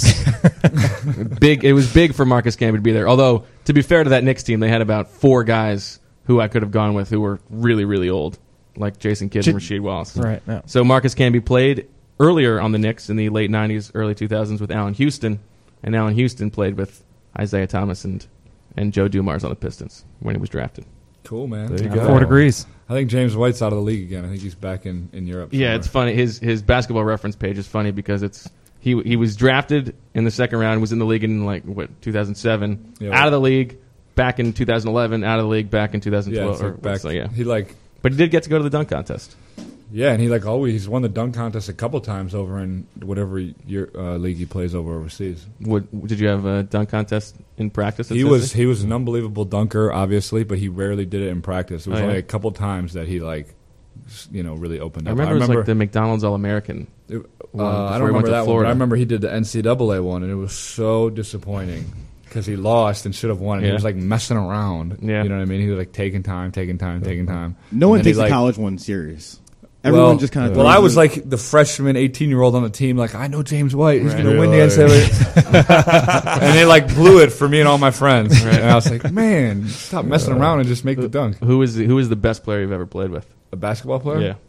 Speaker 3: Big. It was big for Marcus Camby to be there. Although, to be fair to that Knicks team, they had about four guys who I could have gone with who were really, really old, like Jason Kidd and Rasheed Wallace.
Speaker 6: Right. Yeah.
Speaker 3: So Marcus Camby played earlier on the Knicks in the late nineties, early two thousands with Allen Houston, and Allen Houston played with Isaiah Thomas and, and Joe Dumars on the Pistons when he was drafted.
Speaker 5: Cool, man.
Speaker 2: There you
Speaker 6: Uh,
Speaker 2: go.
Speaker 6: Four degrees.
Speaker 5: I think James White's out of the league again. I think he's back in, in Europe.
Speaker 3: Yeah, it's funny. His his basketball reference page is funny because it's he he was drafted in the second round, was in the league in like what two thousand seven,
Speaker 5: Yeah.
Speaker 3: out of the league back in two thousand eleven, out of the league back in two thousand
Speaker 5: Yeah,
Speaker 3: twelve.
Speaker 5: it's like
Speaker 3: or,
Speaker 5: back.
Speaker 3: so, yeah.
Speaker 5: He like
Speaker 3: But he did get to go to the dunk contest.
Speaker 5: yeah, and he like always he's won the dunk contest a couple times over in whatever year, uh, league he plays over overseas.
Speaker 3: What, did you have a dunk contest in practice? at
Speaker 5: He was
Speaker 3: Cincy?
Speaker 5: he was an unbelievable dunker, obviously, but he rarely did it in practice. It was
Speaker 3: Oh, yeah?
Speaker 5: only a couple times that he like s- you know really opened
Speaker 3: I
Speaker 5: up.
Speaker 3: remember, it was like the McDonald's All American.
Speaker 5: it-
Speaker 3: one
Speaker 5: uh, I
Speaker 3: before
Speaker 5: don't
Speaker 3: he went
Speaker 5: remember
Speaker 3: to
Speaker 5: that one. But
Speaker 3: Florida.
Speaker 5: I remember he did the N C double A one, and it was so disappointing because he lost and should have won. And
Speaker 3: Yeah.
Speaker 5: He was like messing around.
Speaker 3: Yeah.
Speaker 5: You know what I mean? He was like taking time, taking time, taking time.
Speaker 4: No one
Speaker 5: And then he,
Speaker 4: takes the
Speaker 5: like-
Speaker 4: college one serious. Everyone
Speaker 5: well,
Speaker 4: just kind of.
Speaker 5: Well, I was like the freshman, eighteen-year-old on the team. Like, I know James White. He's
Speaker 3: Right.
Speaker 5: going to win the N C double A. And they like blew it for me and all my friends. And I was like, man, stop messing around and just make the dunk.
Speaker 3: Who is the, who is the best player you've ever played with?
Speaker 5: A basketball player?
Speaker 3: Yeah.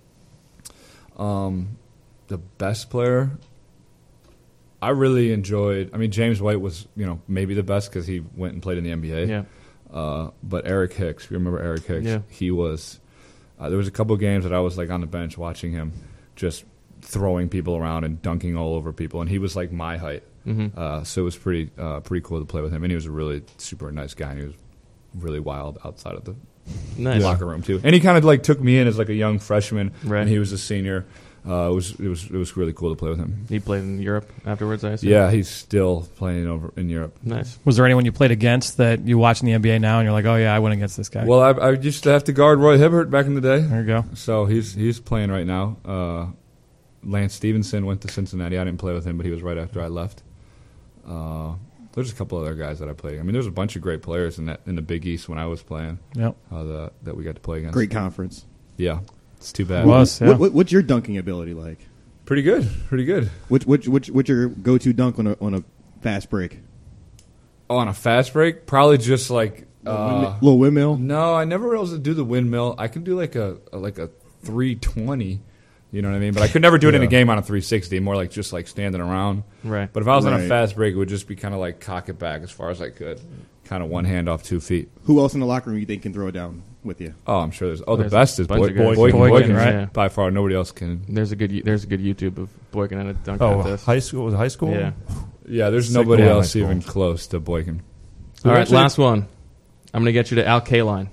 Speaker 5: Um, the best player. I really enjoyed. I mean, James White was, you know, maybe the best because he went and played in the N B A.
Speaker 3: Yeah.
Speaker 5: Uh, but Eric Hicks, if you remember Eric Hicks,
Speaker 3: Yeah.
Speaker 5: he was. Uh, there was a couple of games that I was like on the bench watching him, just throwing people around and dunking all over people, and he was like my height.
Speaker 3: Mm-hmm.
Speaker 5: Uh, so it was pretty uh, pretty cool to play with him, and he was a really super nice guy, and he was really wild outside of the
Speaker 3: Nice.
Speaker 5: locker room too. And he kind of like took me in as like a young freshman,
Speaker 3: Right.
Speaker 5: and he was a senior. Uh, it was it was it was really cool to play with him.
Speaker 3: He played in Europe afterwards, I assume?
Speaker 5: Yeah, he's still playing over in Europe.
Speaker 3: Nice.
Speaker 6: Was there anyone you played against that you watch in the N B A now and you're like, oh yeah, I went against this guy?
Speaker 5: Well, I, I used to have to guard Roy Hibbert back in the day,
Speaker 6: there you go.
Speaker 5: so he's he's playing right now. Uh, Lance Stevenson went to Cincinnati. I didn't play with him, but he was right after I left. Uh, there's a couple other guys that I played. I mean, there's a bunch of great players in that in the Big East when I was playing.
Speaker 6: Yep.
Speaker 5: Uh, the, that we got to play against.
Speaker 4: great conference.
Speaker 5: Yeah. It's too bad.
Speaker 6: It was, yeah.
Speaker 4: What, what, what's your dunking ability like?
Speaker 5: Pretty good. Pretty good.
Speaker 4: Which which which what's your go-to dunk on a on a fast break?
Speaker 5: Oh, on a fast break, probably just like uh,
Speaker 4: Little windmill.
Speaker 5: no. I never was able to do the windmill. I can do like a, a like a three twenty. You know what I mean? But I could never do it in a
Speaker 2: Yeah.
Speaker 5: game on a three sixty. More like just like standing around.
Speaker 3: Right.
Speaker 5: But if I was on a
Speaker 4: Right.
Speaker 5: fast break, it would just be kind of like cock it back as far as I could. Kind of one hand off two feet.
Speaker 4: Who else in the locker room you think can throw it down with you?
Speaker 5: Oh, I'm sure there's. Oh,
Speaker 3: There's
Speaker 5: the best
Speaker 3: a
Speaker 5: is
Speaker 3: bunch
Speaker 5: Boy,
Speaker 3: of guys.
Speaker 5: Boykin.
Speaker 6: Boykin,
Speaker 5: Boykin,
Speaker 6: right?
Speaker 3: Yeah.
Speaker 5: By far, nobody else can.
Speaker 3: There's a good there's a good YouTube of Boykin at a dunk
Speaker 2: Oh,
Speaker 3: contest.
Speaker 2: high school was it high school?
Speaker 3: Yeah.
Speaker 5: Yeah, there's
Speaker 2: Sick
Speaker 5: nobody
Speaker 2: one,
Speaker 5: else
Speaker 2: high school.
Speaker 5: even close to Boykin.
Speaker 3: All right,
Speaker 2: actually-
Speaker 3: last one. I'm going to get you to Al Kaline.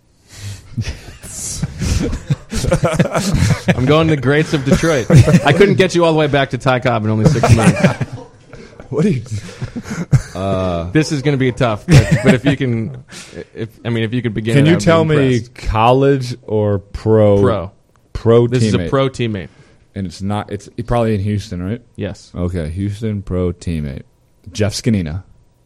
Speaker 3: I'm going to the greats of Detroit. I couldn't get you all the way back to Ty Cobb in only six minutes.
Speaker 5: What do you?
Speaker 3: This is going to be tough, but, but if you can, if I mean, if you could begin,
Speaker 5: Can
Speaker 3: it, I
Speaker 5: you
Speaker 3: would be
Speaker 5: tell me
Speaker 3: impressed.
Speaker 5: college or pro?
Speaker 3: pro?
Speaker 5: Pro.
Speaker 3: This is
Speaker 5: teammate.
Speaker 3: a pro teammate.
Speaker 5: and it's not. It's probably in Houston, right?
Speaker 3: Yes,
Speaker 5: Okay, Houston pro teammate Jeff Scanina.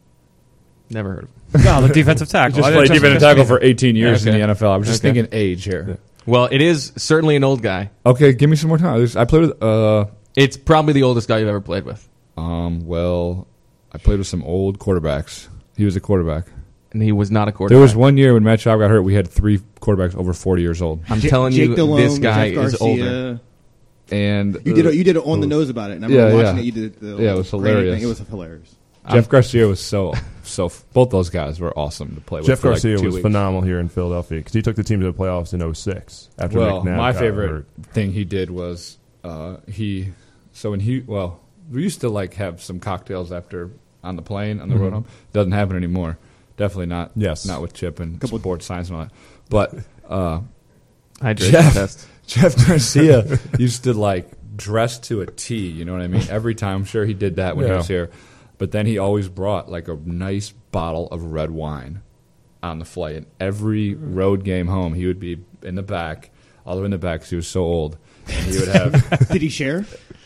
Speaker 3: never heard of him.
Speaker 6: No, the defensive tackle.
Speaker 5: Just
Speaker 6: I
Speaker 5: played
Speaker 6: didn't-
Speaker 5: defensive tackle for eighteen years
Speaker 3: Okay.
Speaker 5: in the N F L. I was just
Speaker 3: Okay.
Speaker 5: thinking age here.
Speaker 3: Well, it is certainly an old guy.
Speaker 5: Okay, give me some more time. I played with. Uh,
Speaker 3: It's probably the oldest guy you've ever played with,
Speaker 5: um. Well, I played with some old quarterbacks. He was a quarterback.
Speaker 3: and he was not a quarterback.
Speaker 5: There was one year when Matt Schaub got hurt. We had three quarterbacks over forty years old,
Speaker 3: I'm
Speaker 4: J-
Speaker 3: telling
Speaker 4: Jake
Speaker 3: you,
Speaker 4: Delhomme,
Speaker 3: this guy
Speaker 4: Jeff
Speaker 3: is
Speaker 4: Garcia.
Speaker 3: older.
Speaker 5: and
Speaker 4: You did a, you did it on the nose about it. And I
Speaker 5: Yeah,
Speaker 4: remember watching
Speaker 5: yeah.
Speaker 4: it. You did the
Speaker 5: Yeah, it was
Speaker 4: granny
Speaker 5: hilarious.
Speaker 4: thing. It was hilarious.
Speaker 5: Jeff Garcia was so so. Both those guys were awesome to play with.
Speaker 2: Jeff
Speaker 5: for like
Speaker 2: Garcia
Speaker 5: two
Speaker 2: was
Speaker 5: weeks.
Speaker 2: phenomenal here in Philadelphia because he took the team to the playoffs in oh six after
Speaker 5: Well,
Speaker 2: McNabb
Speaker 5: my
Speaker 2: got
Speaker 5: favorite
Speaker 2: hurt.
Speaker 5: thing he did was uh, he. So when he well, we used to like have some cocktails after on the plane on the road home. Doesn't happen anymore. Definitely not.
Speaker 2: Yes.
Speaker 5: not with Chip and
Speaker 4: Couple-
Speaker 5: sports science and all that. But uh,
Speaker 3: Hydration
Speaker 5: Jeff.
Speaker 3: test.
Speaker 5: Jeff Garcia used to like dress to a T. You know what I mean? Every time, I'm sure he did that when he
Speaker 2: Yeah.
Speaker 5: was here. But then he always brought like a nice bottle of red wine on the flight. And every road game home, he would be in the back, all the way in the back because he was so old. And he would have
Speaker 4: Did he share?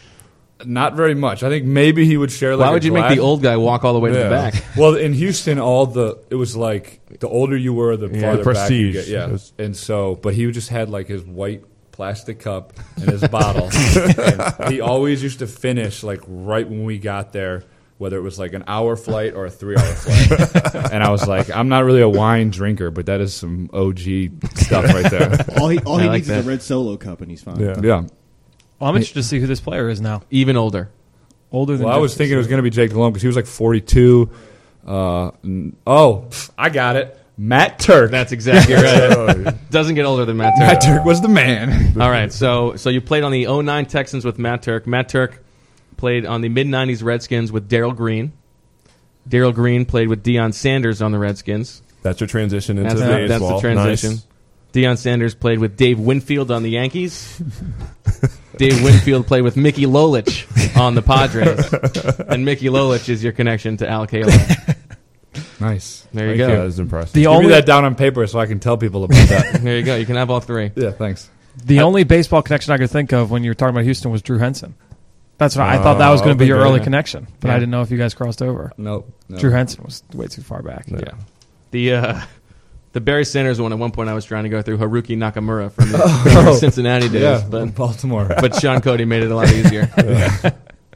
Speaker 5: not very much. I think maybe he would share. Like
Speaker 3: Why
Speaker 5: a
Speaker 3: would you make
Speaker 5: glass.
Speaker 3: the old guy walk all the way to
Speaker 2: Yeah.
Speaker 3: the back?
Speaker 5: Well, in Houston, all the it was like the older you were, the
Speaker 2: Yeah,
Speaker 5: farther
Speaker 2: the
Speaker 5: back you
Speaker 2: prestige.
Speaker 5: get. Yeah,
Speaker 2: It was-
Speaker 5: and so, but he just had like his white plastic cup and his bottle. And he always used to finish like right when we got there, whether it was like an hour flight or a three-hour flight. And I was like, I'm not really a wine drinker, but that is some O G stuff right there.
Speaker 4: All he all
Speaker 3: I
Speaker 4: he
Speaker 3: like
Speaker 4: needs
Speaker 3: that.
Speaker 4: is a red Solo cup, and he's fine.
Speaker 2: Yeah.
Speaker 5: Yeah.
Speaker 6: Well, I'm interested to see who this player is now.
Speaker 3: Even older.
Speaker 6: Older than
Speaker 5: Well, I was
Speaker 6: Jeff
Speaker 5: thinking it was going to be Jake Delhomme because he was like forty-two. Uh, n- oh, pff, I got it. Matt Turk.
Speaker 3: That's exactly right. Doesn't get older than Matt Turk.
Speaker 5: Matt Turk was the man.
Speaker 3: All right, so so you played on the oh nine Texans with Matt Turk. Matt Turk played on the mid nineties Redskins with Darryl Green. Darryl Green played with Deion Sanders on the Redskins.
Speaker 2: That's your transition into
Speaker 3: That's,
Speaker 2: the
Speaker 3: the,
Speaker 2: baseball.
Speaker 3: that's the transition.
Speaker 2: Nice.
Speaker 3: Deion Sanders played with Dave Winfield on the Yankees. Dave Winfield played with Mickey Lolich on the Padres. And Mickey Lolich is your connection to Al Kaline.
Speaker 5: Nice.
Speaker 3: There you
Speaker 5: Thank
Speaker 3: go.
Speaker 2: Yeah, that was impressive.
Speaker 6: The
Speaker 5: Give
Speaker 6: only
Speaker 5: me that down on paper so I can tell people about that.
Speaker 3: There you go. You can have all three.
Speaker 5: Yeah, thanks.
Speaker 6: the only baseball connection I could think of when you were talking about Houston was Drew Henson. That's what I, I thought that was
Speaker 2: Oh,
Speaker 6: going to be your
Speaker 2: okay.
Speaker 6: early connection, but
Speaker 3: Yeah.
Speaker 6: I didn't know if you guys crossed over.
Speaker 5: Nope. No.
Speaker 6: Drew Henson was way too far back.
Speaker 3: Yeah. The uh, the Barry Sanders one, at one point I was trying to go through Haruki Nakamura from the, from the Cincinnati days,
Speaker 5: Yeah,
Speaker 3: but
Speaker 5: Baltimore.
Speaker 3: but Sean Cody made it a lot easier.
Speaker 5: oh,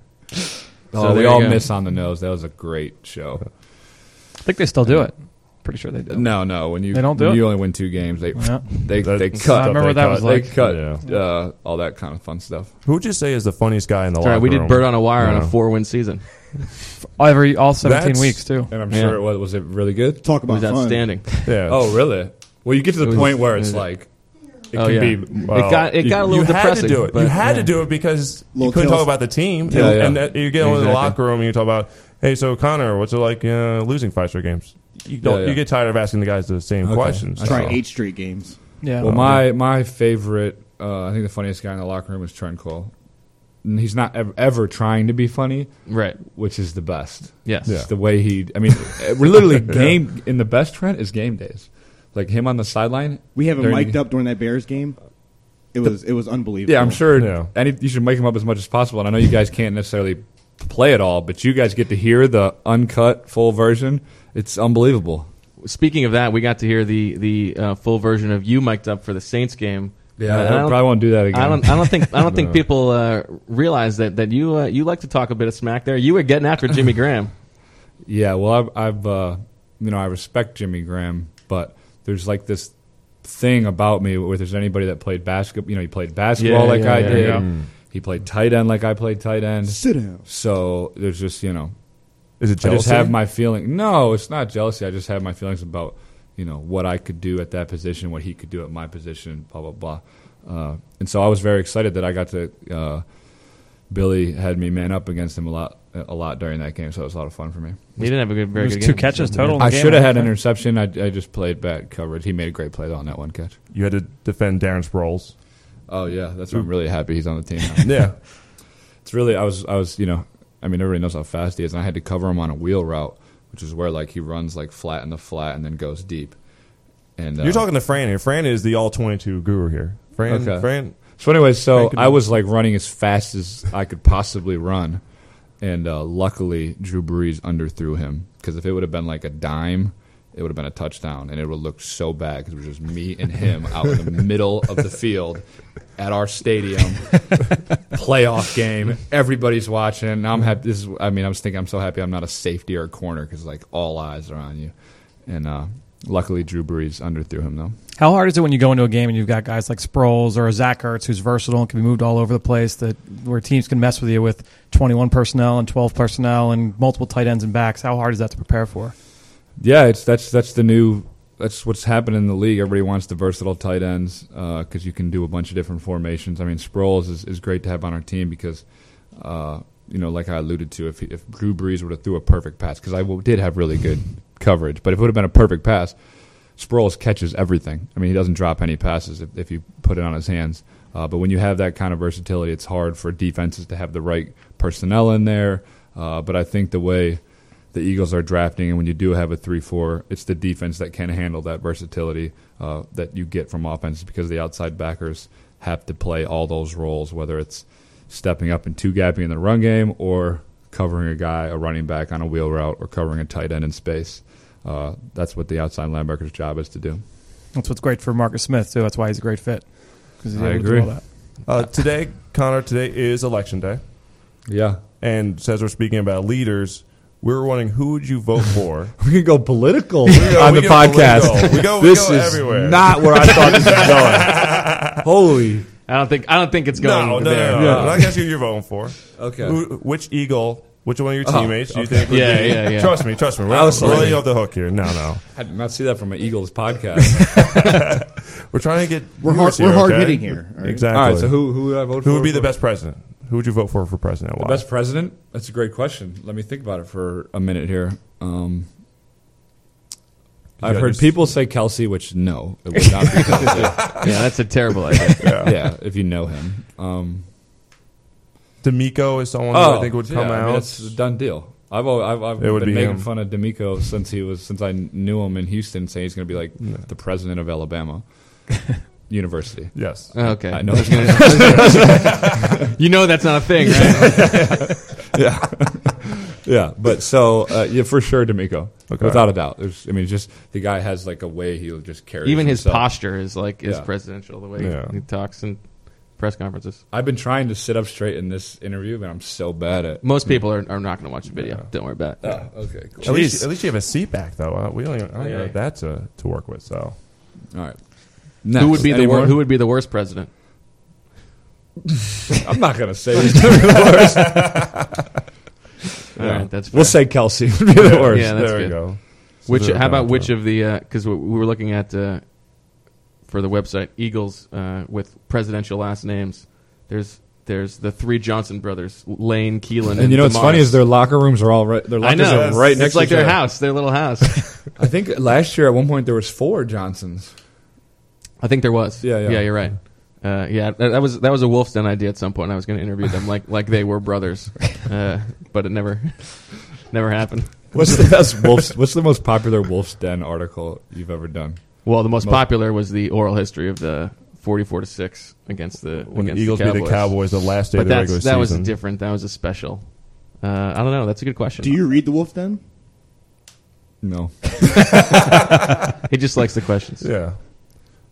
Speaker 3: so
Speaker 5: we
Speaker 3: there you
Speaker 5: all
Speaker 3: go.
Speaker 5: miss on the nose. That was a great show.
Speaker 6: I think they still do it. Pretty sure they do.
Speaker 5: No, no. When you
Speaker 6: They don't do
Speaker 5: when
Speaker 6: it?
Speaker 5: you only win two games, they
Speaker 6: Yeah.
Speaker 5: they
Speaker 2: That-
Speaker 5: they
Speaker 2: I
Speaker 5: cut.
Speaker 6: I remember
Speaker 2: they
Speaker 6: what that
Speaker 2: cut.
Speaker 6: was
Speaker 5: They
Speaker 6: like.
Speaker 5: cut
Speaker 2: Yeah.
Speaker 5: uh, all that kind of fun stuff.
Speaker 2: Who would you say is the funniest guy in the
Speaker 3: That's right.
Speaker 2: locker
Speaker 3: We did
Speaker 2: room?
Speaker 3: Bird on a Wire on
Speaker 2: Yeah.
Speaker 3: a four-win season.
Speaker 6: Every all seventeen
Speaker 2: That's-
Speaker 6: weeks too.
Speaker 5: And I'm
Speaker 3: Yeah.
Speaker 5: sure it was. Was it really good?
Speaker 4: Talk
Speaker 3: It was
Speaker 4: about fun.
Speaker 3: outstanding.
Speaker 2: Yeah.
Speaker 5: Oh, really? Well, you get to the
Speaker 3: It was-
Speaker 5: point where it's
Speaker 3: it was-
Speaker 5: like it
Speaker 3: Oh,
Speaker 5: can
Speaker 3: yeah.
Speaker 5: be.
Speaker 2: Well,
Speaker 3: it got it
Speaker 2: you-
Speaker 3: got a little
Speaker 2: you
Speaker 3: depressing.
Speaker 2: Had to do it.
Speaker 3: but-
Speaker 2: you had
Speaker 3: yeah.
Speaker 2: to do it because you
Speaker 4: Little
Speaker 2: couldn't
Speaker 4: tails-
Speaker 2: talk about the team.
Speaker 5: Yeah,
Speaker 2: and,
Speaker 5: yeah.
Speaker 2: and that you get into the
Speaker 3: Exactly.
Speaker 2: locker room and you talk about, hey, so Connor, what's it like uh, losing five straight games? You don't.
Speaker 5: Yeah, yeah.
Speaker 2: You get tired of asking the guys the same
Speaker 5: Okay.
Speaker 2: questions.
Speaker 5: I
Speaker 4: Try
Speaker 2: So-
Speaker 4: eight straight games.
Speaker 6: Yeah.
Speaker 5: Well, my my favorite. Uh, I think the funniest guy in the locker room is Trent Cole. And he's not ever, ever trying to be funny,
Speaker 3: Right.
Speaker 5: which is the best.
Speaker 3: Yes.
Speaker 2: Yeah.
Speaker 5: It's the way he. I mean, we're literally game in the best Trent is game days. Like him on the sideline.
Speaker 4: We have him
Speaker 5: during
Speaker 4: mic'd
Speaker 5: the-
Speaker 4: up during that Bears game. It was it was unbelievable.
Speaker 5: Yeah, I'm sure.
Speaker 2: Yeah.
Speaker 5: Any, you should make him up as much as possible. And I know you guys can't necessarily play it all, but you guys get to hear the uncut full version. It's unbelievable.
Speaker 3: Speaking of that, we got to hear the the uh, full version of you mic'd up for the Saints game
Speaker 5: Yeah,
Speaker 3: Uh,
Speaker 5: I,
Speaker 3: I don't-
Speaker 5: probably won't do that again.
Speaker 3: I don't. I don't think. I don't think
Speaker 5: No.
Speaker 3: people uh, realize that that you uh, you like to talk a bit of smack there. You were getting after Jimmy Graham.
Speaker 5: Yeah, well, I've, I've uh, you know, I respect Jimmy Graham, but there's like this thing about me where there's anybody that played basketball. You know, he played basketball
Speaker 3: Yeah,
Speaker 5: like
Speaker 3: yeah,
Speaker 5: I
Speaker 3: yeah,
Speaker 5: did.
Speaker 3: yeah.
Speaker 5: He played tight end like I played tight end.
Speaker 4: Sit down.
Speaker 5: So there's just, you know,
Speaker 2: Is it
Speaker 5: I
Speaker 2: jealousy?
Speaker 5: just have my feeling. No, it's not jealousy. I just have my feelings about, you know, what I could do at that position, what he could do at my position, blah, blah, blah. Uh, and so I was very excited that I got to, uh, Billy had me man up against him a lot a lot during that game, so it was a lot of fun for me.
Speaker 3: He didn't have a good, very
Speaker 6: It was
Speaker 3: good
Speaker 6: two
Speaker 3: game.
Speaker 6: catches total. in the
Speaker 5: I
Speaker 6: game,
Speaker 5: should have had
Speaker 6: right?
Speaker 5: an interception. I, I just played bad coverage. He made a great play, though, on that one catch.
Speaker 2: You had to defend Darren Sproles.
Speaker 5: Oh, yeah. That's why I'm really happy he's on the team now.
Speaker 2: Yeah.
Speaker 5: It's really, I was, I was, you know, I mean, everybody knows how fast he is, and I had to cover him on a wheel route, which is where, like, he runs, like, flat in the flat and then goes deep. And uh,
Speaker 2: You're talking to Fran here. Fran is the all twenty-two guru here. Fran,
Speaker 5: Okay.
Speaker 2: Fran,
Speaker 5: So anyway, so
Speaker 2: Frank could-
Speaker 5: I was like running as fast as I could possibly run, and uh, luckily Drew Brees underthrew him, because if it would have been like a dime, it would have been a touchdown, and it would have looked so bad because it was just me and him out in the middle of the field at our stadium, playoff game. Everybody's watching. Now I'm happy. This is, I mean, I was thinking I'm so happy I'm not a safety or a corner because like all eyes are on you, and uh, luckily Drew Brees underthrew him though.
Speaker 6: How hard is it when you go into a game and you've got guys like Sproles or a Zach Ertz who's versatile and can be moved all over the place, that where teams can mess with you with twenty-one personnel and twelve personnel and multiple tight ends and backs? How hard is that to prepare for?
Speaker 5: Yeah, it's that's that's the new that's what's happening in the league. Everybody wants the versatile tight ends because uh, you can do a bunch of different formations. I mean, Sproles is, is great to have on our team because, uh, you know, like I alluded to, if he, if Drew Brees would have threw a perfect pass, because I w- did have really good coverage, but if it would have been a perfect pass, Sproles catches everything. I mean, he doesn't drop any passes if, if you put it on his hands. Uh, but when you have that kind of versatility, it's hard for defenses to have the right personnel in there. Uh, but I think the way the Eagles are drafting, and when you do have a three four, it's the defense that can handle that versatility uh, that you get from offenses, because the outside backers have to play all those roles, whether it's stepping up and two-gapping in the run game or covering a guy, a running back on a wheel route, or covering a tight end in space. Uh, that's what the outside linebacker's job is to do.
Speaker 6: That's what's great for Marcus Smith, too. That's why he's a great fit. Because he's
Speaker 5: I
Speaker 6: able to
Speaker 5: agree.
Speaker 6: do all that.
Speaker 2: uh, today, Connor, today is election day.
Speaker 5: Yeah.
Speaker 2: And since we're speaking about leaders, we were wondering who would you vote for?
Speaker 5: We can go political
Speaker 2: go-
Speaker 5: on
Speaker 2: we
Speaker 5: the
Speaker 2: go
Speaker 5: podcast.
Speaker 2: political. We go- we
Speaker 5: this
Speaker 2: go
Speaker 5: is
Speaker 2: everywhere.
Speaker 5: not where I thought this was going. Holy.
Speaker 3: I don't think. I don't think it's going
Speaker 2: no, no,
Speaker 3: there.
Speaker 2: no, no.
Speaker 5: Yeah.
Speaker 2: I'm not guessing who you're voting for.
Speaker 5: Okay.
Speaker 2: Who, which Eagle, which one of your
Speaker 5: Oh,
Speaker 2: teammates do you
Speaker 5: okay.
Speaker 2: think would
Speaker 3: Yeah,
Speaker 2: be?
Speaker 3: yeah, yeah.
Speaker 2: Trust me, trust me. We're
Speaker 5: I
Speaker 2: not
Speaker 5: was
Speaker 2: we're letting
Speaker 5: like-
Speaker 2: you off the hook here. No, no.
Speaker 5: I did not see that from an Eagles podcast.
Speaker 2: We're trying to get
Speaker 4: We're
Speaker 2: viewers
Speaker 4: hard- we're
Speaker 2: here,
Speaker 4: hard
Speaker 2: okay?
Speaker 4: hitting here, all right?
Speaker 2: Exactly.
Speaker 5: All right, so who who would I vote for?
Speaker 2: Who would be the
Speaker 5: for-
Speaker 2: best president? Who would you vote for for president?
Speaker 5: The
Speaker 2: Why?
Speaker 5: best president? That's a great question. Let me think about it for a minute here. Um, I've
Speaker 2: Yeah,
Speaker 5: heard
Speaker 2: just-
Speaker 5: people say Kelsey, which no, it would not be Kelsey.
Speaker 3: Yeah, that's a terrible idea.
Speaker 2: Yeah.
Speaker 5: Yeah, if you know him. Um,
Speaker 2: D'Amico is someone who I think would
Speaker 5: yeah,
Speaker 2: come
Speaker 5: I mean,
Speaker 2: out.
Speaker 5: it's a done deal. I've al- I've, I've
Speaker 2: It would
Speaker 5: been
Speaker 2: be
Speaker 5: making
Speaker 2: him.
Speaker 5: fun of D'Amico since he was since I knew him in Houston, saying he's going to be like the president of Alabama University.
Speaker 2: Yes.
Speaker 3: Okay.
Speaker 5: I know.
Speaker 3: You know that's not a thing, right?
Speaker 5: yeah, yeah. But so uh, yeah, for sure, D'Amico,
Speaker 2: Okay.
Speaker 5: without a doubt. There's, I mean, just the guy has like a way he'll just carry.
Speaker 3: Even his
Speaker 5: himself.
Speaker 3: posture is like is
Speaker 5: Yeah.
Speaker 3: presidential. The way
Speaker 2: Yeah.
Speaker 3: he talks in press conferences.
Speaker 5: I've been trying to sit up straight in this interview, but I'm so bad at.
Speaker 3: Most people are, are not going to watch the video. Don't worry about it.
Speaker 5: Oh, okay, cool.
Speaker 2: At least, at least you have a seat back, though. Uh, we don't even, I don't even
Speaker 3: Yeah.
Speaker 2: have that to, to work with. So
Speaker 5: All right.
Speaker 3: Who would be
Speaker 5: Next.
Speaker 3: the wor-
Speaker 5: Any
Speaker 3: Who
Speaker 5: more?
Speaker 3: would be the worst president?
Speaker 5: I'm not going to say who's going to be the worst.
Speaker 3: All right, that's fair.
Speaker 5: We'll say Kelsey would be the worst.
Speaker 3: Yeah, that's
Speaker 2: there we
Speaker 3: good.
Speaker 2: go. So
Speaker 3: Which?
Speaker 2: they're
Speaker 3: How about
Speaker 2: down
Speaker 3: which
Speaker 2: to-
Speaker 3: of the? Because we we were looking at uh, for the website Eagles uh, with presidential last names. There's there's the three Johnson brothers, Lane, Keelan, and,
Speaker 5: And you know what's
Speaker 3: DeMaris.
Speaker 5: funny is their locker rooms are all right. Their
Speaker 3: I
Speaker 5: lockers
Speaker 3: know
Speaker 5: are right
Speaker 3: it's
Speaker 5: next
Speaker 3: like
Speaker 5: to each
Speaker 3: their
Speaker 5: other.
Speaker 3: house, their little house.
Speaker 5: I think last year at one point there was four Johnsons.
Speaker 3: I think there was.
Speaker 5: Yeah, yeah.
Speaker 3: yeah. You're right. Uh, yeah, that, that was that was a Wolf's Den idea at some point. I was going to interview them like like they were brothers, uh, but it never never happened.
Speaker 5: What's the best Wolf's? What's the most popular Wolf's Den article you've ever done?
Speaker 3: Well, the most
Speaker 5: Most-
Speaker 3: popular was the oral history of the forty-four to six against the
Speaker 2: When the
Speaker 3: against
Speaker 2: Eagles
Speaker 3: the
Speaker 2: beat
Speaker 3: Cowboys.
Speaker 2: the Cowboys the last day
Speaker 3: But
Speaker 2: of the
Speaker 3: that's,
Speaker 2: regular
Speaker 3: that was
Speaker 2: season.
Speaker 3: different. That was a special. Uh, I don't know. That's a good question.
Speaker 4: Do you read the Wolf Den?
Speaker 5: No.
Speaker 3: He just likes the questions.
Speaker 2: Yeah.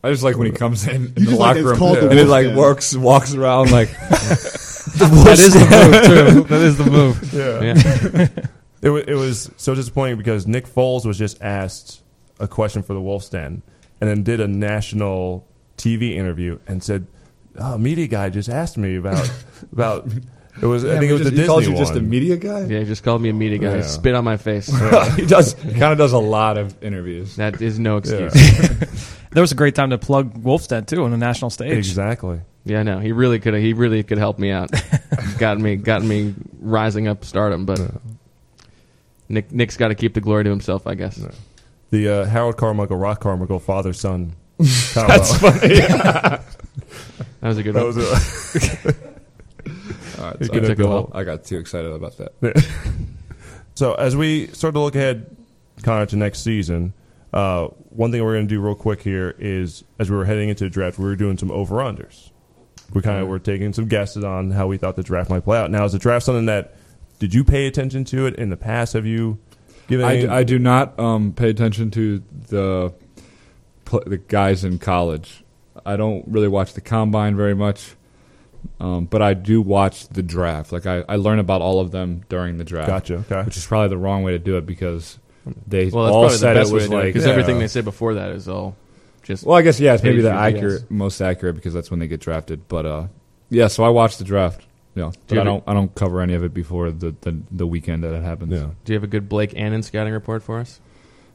Speaker 5: I just like when he comes in, in the
Speaker 4: just like
Speaker 5: locker
Speaker 4: it's
Speaker 5: room
Speaker 4: called the
Speaker 5: and he
Speaker 4: wolf
Speaker 5: like
Speaker 4: den.
Speaker 5: works, walks around like.
Speaker 6: That is the move, too. That is the move.
Speaker 3: Yeah.
Speaker 2: It, w- it was so disappointing because Nick Foles was just asked a question for the Wolf's Den and then did a national T V interview and said, oh, a media guy just asked me about about it was I think it was the
Speaker 5: he
Speaker 2: Disney
Speaker 5: calls you
Speaker 2: one.
Speaker 5: just a media guy.
Speaker 3: Yeah, he just called me a media guy.
Speaker 2: Yeah.
Speaker 3: Spit on my face.
Speaker 5: he does. He kind of does a lot of interviews.
Speaker 3: That is no excuse.
Speaker 6: There was a great time to plug Wolf's Den, too, on the national stage.
Speaker 2: Exactly.
Speaker 3: Yeah, no, he really could. He really could help me out. got me, got me rising up stardom. But Nick, Nick's got to keep the glory to himself, I guess.
Speaker 2: The uh, Harold Carmichael, Rock Carmichael, father son.
Speaker 5: That's funny.
Speaker 3: That was a good
Speaker 2: That
Speaker 3: one.
Speaker 2: was a,
Speaker 5: All right,
Speaker 2: It
Speaker 5: so
Speaker 2: could
Speaker 5: I,
Speaker 2: have
Speaker 5: took a
Speaker 2: gone.
Speaker 5: while. I got too excited about that.
Speaker 2: so as we start to look ahead, Connor, to next season, uh, one thing we're going to do real quick here is as we were heading into the draft, we were doing some over-unders. We kind of were taking some guesses on how we thought the draft might play out. Now, is the draft something that, did you pay attention to it in the past? Have you given
Speaker 5: I,
Speaker 2: any?
Speaker 5: do, I do not um, pay attention to the pl- the guys in college. I don't really watch the combine very much, um, but I do watch the draft. Like I, I learn about all of them during the draft.
Speaker 2: Gotcha, okay.
Speaker 5: Which is probably the wrong way to do it because they
Speaker 3: Well, that's
Speaker 5: all
Speaker 3: probably
Speaker 5: said
Speaker 3: the best
Speaker 5: it
Speaker 3: way
Speaker 5: was
Speaker 3: to do it
Speaker 5: like
Speaker 3: because
Speaker 2: Yeah.
Speaker 3: everything they said before that is all just.
Speaker 5: Well, I guess yeah, it's maybe
Speaker 3: Page
Speaker 5: the
Speaker 3: view,
Speaker 5: accurate,
Speaker 3: yes.
Speaker 5: most accurate because that's when they get drafted. But uh, yeah, so I watch the draft. Yeah, but
Speaker 3: you
Speaker 5: I
Speaker 3: have a-
Speaker 5: don't. I don't cover any of it before the, the, the weekend that it happens.
Speaker 2: Yeah.
Speaker 3: Do you have a good Blake Annan scouting report for us?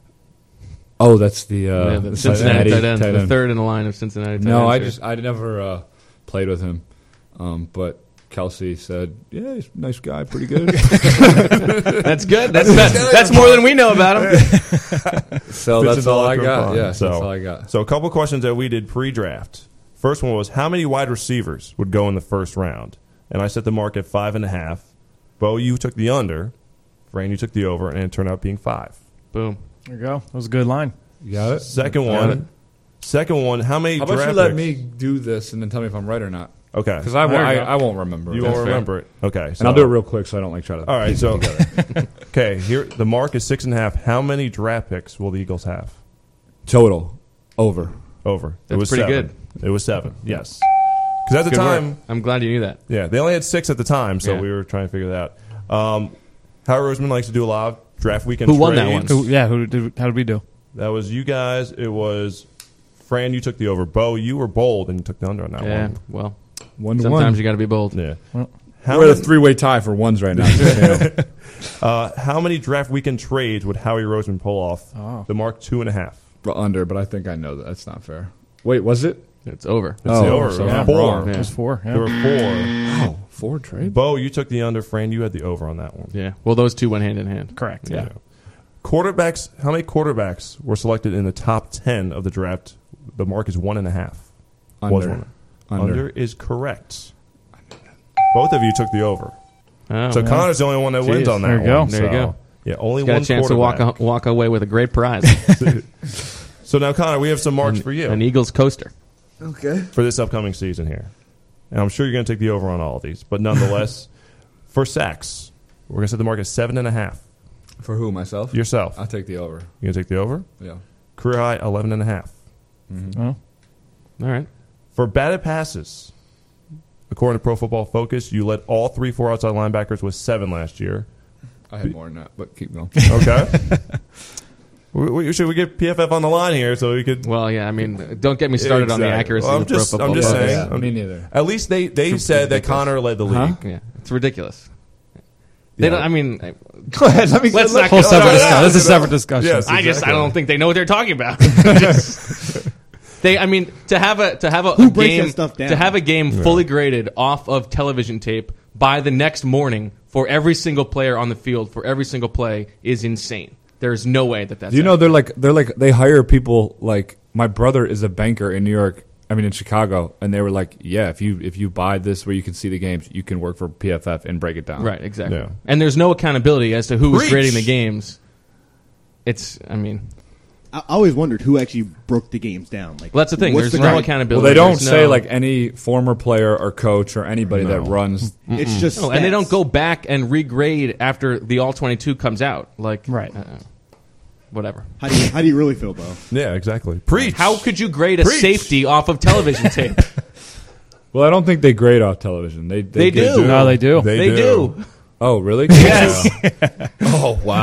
Speaker 5: Oh, that's the, uh,
Speaker 3: yeah, the
Speaker 5: the
Speaker 3: Cincinnati tight end,
Speaker 5: tight
Speaker 3: the
Speaker 5: end.
Speaker 3: third in the line of Cincinnati. Tight
Speaker 5: No,
Speaker 3: ends
Speaker 5: I
Speaker 3: here.
Speaker 5: just I never uh, played with him, um, but Kelsey said, "Yeah, he's a nice guy, pretty good."
Speaker 3: That's good. That's that's, that's more than we know about him.
Speaker 5: so
Speaker 2: Fits
Speaker 5: that's
Speaker 2: into
Speaker 5: all I
Speaker 2: locker
Speaker 5: got.
Speaker 2: fun.
Speaker 5: Yeah,
Speaker 2: So-
Speaker 5: that's all I got.
Speaker 2: So a couple questions that we did pre-draft. First one was how many wide receivers would go in the first round, and I set the mark at five and a half. Bo, you took the under. Fran, you took the over, and it turned out being five.
Speaker 3: Boom.
Speaker 6: There you go. That was a good line.
Speaker 5: You got it.
Speaker 2: Second
Speaker 5: Got it.
Speaker 2: one. Second one. How many
Speaker 5: How about
Speaker 2: draft
Speaker 5: you let
Speaker 2: picks?
Speaker 5: me do this and then tell me if I'm right or not?
Speaker 2: Okay.
Speaker 5: Because I,
Speaker 6: There
Speaker 5: won't-
Speaker 6: you
Speaker 5: I,
Speaker 6: go.
Speaker 5: I won't remember.
Speaker 2: You
Speaker 5: That's
Speaker 2: won't
Speaker 5: fair.
Speaker 2: remember it. Okay. So,
Speaker 5: And I'll do it real quick so I don't like try to.
Speaker 2: All right. So, okay. Here, the mark is six and a half. How many draft picks will the Eagles have?
Speaker 5: Total over.
Speaker 2: Over. it
Speaker 3: That's
Speaker 2: was
Speaker 3: pretty
Speaker 2: seven. It was seven. Yes. Because at the
Speaker 3: Good
Speaker 2: time,
Speaker 3: work. I'm glad you knew that.
Speaker 2: yeah, they only had six at the time, so
Speaker 3: Yeah.
Speaker 2: we were trying to figure that out. Um, Howard Roseman likes to do a lot of draft weekend.
Speaker 3: Who won that
Speaker 2: trades.
Speaker 3: one?
Speaker 6: Who, yeah, who did, how did we do?
Speaker 2: That was you guys. It was Fran. You took the over. Bo, you were bold and you took the under on that
Speaker 3: Yeah.
Speaker 2: one.
Speaker 3: Well,
Speaker 5: One to
Speaker 3: sometimes
Speaker 5: one.
Speaker 3: you got to be bold.
Speaker 2: Yeah.
Speaker 6: Well,
Speaker 2: How
Speaker 5: We're at a
Speaker 2: many,
Speaker 5: three-way tie for ones right now. Just so you know.
Speaker 2: uh, how many draft weekend trades would Howie Roseman pull off?
Speaker 6: Oh.
Speaker 2: The mark two and a half.
Speaker 5: But under, but I think I know that. That's not fair. Wait, was it?
Speaker 3: It's over.
Speaker 2: It's
Speaker 5: Oh,
Speaker 2: the over.
Speaker 5: so
Speaker 2: It was
Speaker 5: I'm
Speaker 2: four.
Speaker 5: wrong.
Speaker 6: It was four. Yeah.
Speaker 2: There were four.
Speaker 5: Oh, four trade.
Speaker 2: Bo, you took the under. Fran, you had the over on that one.
Speaker 3: Yeah. Well, those two went hand in hand.
Speaker 6: Correct.
Speaker 2: Yeah. Quarterbacks. How many quarterbacks were selected in the top ten of the draft? The mark is one and a half. Was
Speaker 5: Under.
Speaker 2: one.
Speaker 5: Under.
Speaker 2: Under is correct. Both of you took the over.
Speaker 3: Oh,
Speaker 2: So
Speaker 3: well.
Speaker 2: Connor's the only one that
Speaker 3: Jeez.
Speaker 2: wins on that
Speaker 6: There you go.
Speaker 2: one.
Speaker 3: There you
Speaker 2: so,
Speaker 3: go.
Speaker 2: Yeah, only
Speaker 3: got
Speaker 2: one
Speaker 3: a chance to walk
Speaker 2: quarterback.
Speaker 3: a, walk away with a great prize.
Speaker 2: So now, Connor, we have some marks
Speaker 3: An-
Speaker 2: for you
Speaker 3: An Eagles coaster.
Speaker 5: Okay.
Speaker 2: for this upcoming season here. And I'm sure you're going to take the over on all of these. But nonetheless, for sacks, we're going to set the mark at seven and a half.
Speaker 5: For who? Myself?
Speaker 2: Yourself.
Speaker 5: I'll take the over.
Speaker 2: You going to take the over?
Speaker 5: Yeah.
Speaker 2: Career high, eleven and a half.
Speaker 6: Oh.
Speaker 3: All right.
Speaker 2: For batted passes, according to Pro Football Focus, you led all three four outside linebackers with seven last year.
Speaker 5: I had more than that, but keep going.
Speaker 2: Okay. we, we, should we get P F F on the line here so we could...
Speaker 3: Well, yeah. I mean, don't get me started on the
Speaker 2: Exactly.
Speaker 3: accuracy
Speaker 2: Well, I'm
Speaker 3: of Pro
Speaker 2: just- I'm
Speaker 3: Football
Speaker 2: just
Speaker 3: Focus.
Speaker 2: saying.
Speaker 5: Yeah, me neither.
Speaker 2: At least they, they said that Connor led the league.
Speaker 5: Huh?
Speaker 3: Yeah, it's ridiculous. They
Speaker 2: Yeah.
Speaker 3: don't. I mean, I-
Speaker 5: Go ahead. Let me.
Speaker 3: let's not.
Speaker 6: Whole
Speaker 3: go-
Speaker 6: separate
Speaker 2: no, no,
Speaker 6: discussion. This is a
Speaker 2: no.
Speaker 6: separate discussion.
Speaker 2: Yes.
Speaker 3: I just. I
Speaker 2: Exactly.
Speaker 3: don't think they know what they're talking about. Just- they. I mean, to have a to have a, a
Speaker 4: Who breaks
Speaker 3: game
Speaker 4: that stuff down?
Speaker 3: to have a game fully graded off of television tape by the next morning for every single player on the field for every single play is insane. There's no way that that's.
Speaker 5: Do you know they're like they're like they hire people like my brother is a banker in New York. I mean in Chicago, and they were like, yeah, if you if you buy this where you can see the games, you can work for P F F and break it down.
Speaker 3: right? Exactly.
Speaker 2: Yeah.
Speaker 3: And there's no accountability as to who was
Speaker 2: Preach.
Speaker 3: grading the games. It's. I mean,
Speaker 4: I I always wondered who actually broke the games down. Like,
Speaker 3: well, that's the thing.
Speaker 4: what's
Speaker 3: There's
Speaker 4: the
Speaker 3: no
Speaker 4: guy-
Speaker 3: accountability.
Speaker 5: Well, they don't
Speaker 3: There's
Speaker 5: say
Speaker 3: no-
Speaker 5: like any former player or coach or anybody that runs.
Speaker 4: It's just
Speaker 3: No, and they
Speaker 4: stats.
Speaker 3: don't go back and regrade after the all twenty-two comes out. Like
Speaker 6: Right.
Speaker 3: uh, whatever.
Speaker 4: How do you how do you really feel, Bo?
Speaker 2: Yeah, exactly. Preach.
Speaker 3: How could you grade a
Speaker 2: Preach.
Speaker 3: safety off of television tape?
Speaker 5: Well, I don't think they grade off television. They
Speaker 3: They
Speaker 5: they,
Speaker 3: do.
Speaker 6: No, they do.
Speaker 2: They,
Speaker 3: They do.
Speaker 5: Oh, really?
Speaker 3: Yes.
Speaker 5: Oh, wow.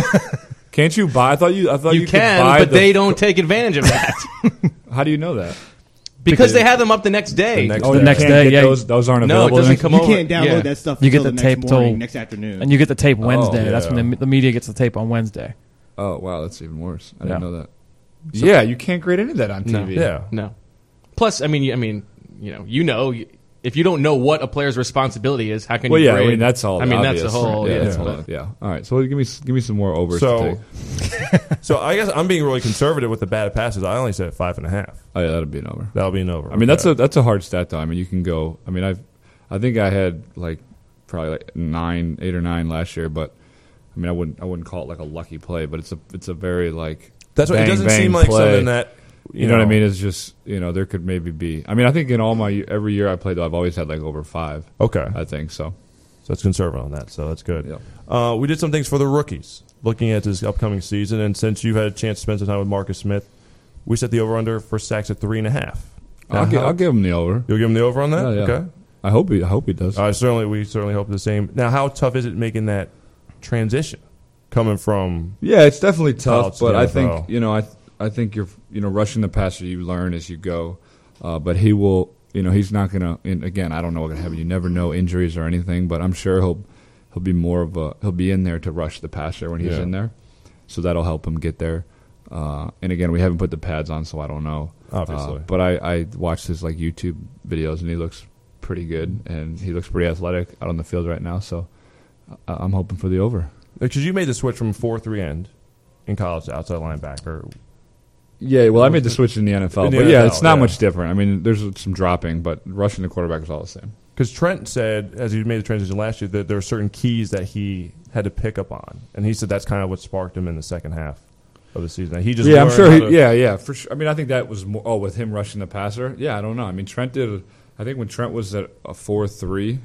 Speaker 5: Can't you buy? I thought you. I thought you,
Speaker 3: You
Speaker 5: could
Speaker 3: can,
Speaker 5: buy
Speaker 3: but
Speaker 5: the-
Speaker 3: they don't take advantage of that
Speaker 5: How do you know that?
Speaker 3: because they have them up the next day.
Speaker 2: The next
Speaker 5: Oh,
Speaker 2: day.
Speaker 5: you
Speaker 6: next
Speaker 5: can't
Speaker 6: day,
Speaker 5: get
Speaker 6: yeah.
Speaker 5: Those, those aren't
Speaker 3: No, it
Speaker 5: available.
Speaker 3: doesn't
Speaker 5: next-
Speaker 3: come
Speaker 4: You
Speaker 3: over.
Speaker 4: can't download
Speaker 3: Yeah.
Speaker 4: that stuff
Speaker 6: You get
Speaker 4: until
Speaker 6: the
Speaker 4: the,
Speaker 6: tape
Speaker 4: next morning,
Speaker 6: till-
Speaker 4: next afternoon.
Speaker 6: And you get the tape Wednesday.
Speaker 2: yeah.
Speaker 6: That's when the, the media gets the tape on Wednesday.
Speaker 5: Oh, wow, that's even worse. I
Speaker 6: Yeah.
Speaker 5: didn't know that. Yeah, you can't grade any of that on T V.
Speaker 3: No.
Speaker 2: Yeah.
Speaker 3: No. Plus, I mean, you- I mean, you know, you know, you- if you don't know what a player's responsibility is, how can
Speaker 5: Well,
Speaker 3: you?
Speaker 5: yeah,
Speaker 3: grade?
Speaker 5: I mean that's all.
Speaker 3: I mean,
Speaker 5: obvious.
Speaker 3: that's the whole.
Speaker 5: Yeah,
Speaker 3: Yeah,
Speaker 5: that's
Speaker 3: that's
Speaker 5: all-
Speaker 3: all.
Speaker 5: yeah. All right, so give me give me some more overs. to
Speaker 2: So,
Speaker 5: take.
Speaker 2: so I guess I'm being really conservative with the bad passes. I only said five and a half.
Speaker 5: Oh yeah, that'll be an over.
Speaker 2: That'll be an over.
Speaker 5: I mean, that's
Speaker 2: Okay.
Speaker 5: a that's a hard stat though. I mean, you can go. I mean, I've I think I had like probably like nine, eight or nine last year, but I mean, I wouldn't I wouldn't call it like a lucky play, but it's a it's a very like
Speaker 2: That's what it
Speaker 5: bang,
Speaker 2: doesn't
Speaker 5: bang
Speaker 2: seem like
Speaker 5: play.
Speaker 2: something that
Speaker 5: You, know, what I mean? It's just you know there could maybe be. I mean, I think in all my every year I played though, I've always had like over five.
Speaker 2: Okay,
Speaker 5: I think so.
Speaker 2: so it's conservative on that. So that's good.
Speaker 5: Yeah.
Speaker 2: Uh, we did some things for the rookies, looking at this upcoming season, and since you've had a chance to spend some time with Marcus Smith, we set the over under for sacks at three and a half. Now,
Speaker 5: I'll, give,
Speaker 2: how-
Speaker 5: I'll give him the over.
Speaker 2: You'll give him the over on that.
Speaker 5: Yeah, yeah.
Speaker 2: Okay.
Speaker 5: I hope he I hope he does.
Speaker 2: Uh, certainly, we certainly hope the same. Now, how tough is it making that transition coming from?
Speaker 5: Yeah, it's definitely
Speaker 2: College
Speaker 5: tough,
Speaker 2: to
Speaker 5: but
Speaker 2: the
Speaker 5: I
Speaker 2: N F L.
Speaker 5: think you know, I I think you're you know rushing the passer. You learn as you go, uh, but he will. You know, he's not gonna. And again, I don't know what's gonna happen. You never know injuries or anything, but I'm sure he'll he'll be more of a he'll be in there to rush the passer when he's
Speaker 2: Yeah.
Speaker 5: in there, so that'll help him get there. Uh, and again, we haven't put the pads on, so I don't know.
Speaker 2: Obviously.
Speaker 5: Uh, but I, I watched his like YouTube videos, and he looks pretty good, and he looks pretty athletic out on the field right now. So I, I'm hoping for the over.
Speaker 2: Because you made the switch from four three end in college to outside linebacker.
Speaker 5: Yeah, well, I made the switch in the N F L,
Speaker 2: In the
Speaker 5: but
Speaker 2: N F L,
Speaker 5: yeah, it's not
Speaker 2: yeah.
Speaker 5: much different. I mean, there's some dropping, but rushing the quarterback is all the same.
Speaker 2: Because Trent said, as he made the transition last year, that there were certain keys that he had to pick up on, and he said that's kind of what sparked him in the second half of the season. He just
Speaker 5: Yeah, I'm
Speaker 2: learned
Speaker 5: sure.
Speaker 2: how
Speaker 5: He,
Speaker 2: to-
Speaker 5: yeah, yeah, for sure. I mean, I think that was more. Oh, with him rushing the passer. Yeah, I don't know. I mean, Trent did. I think when Trent was at a four three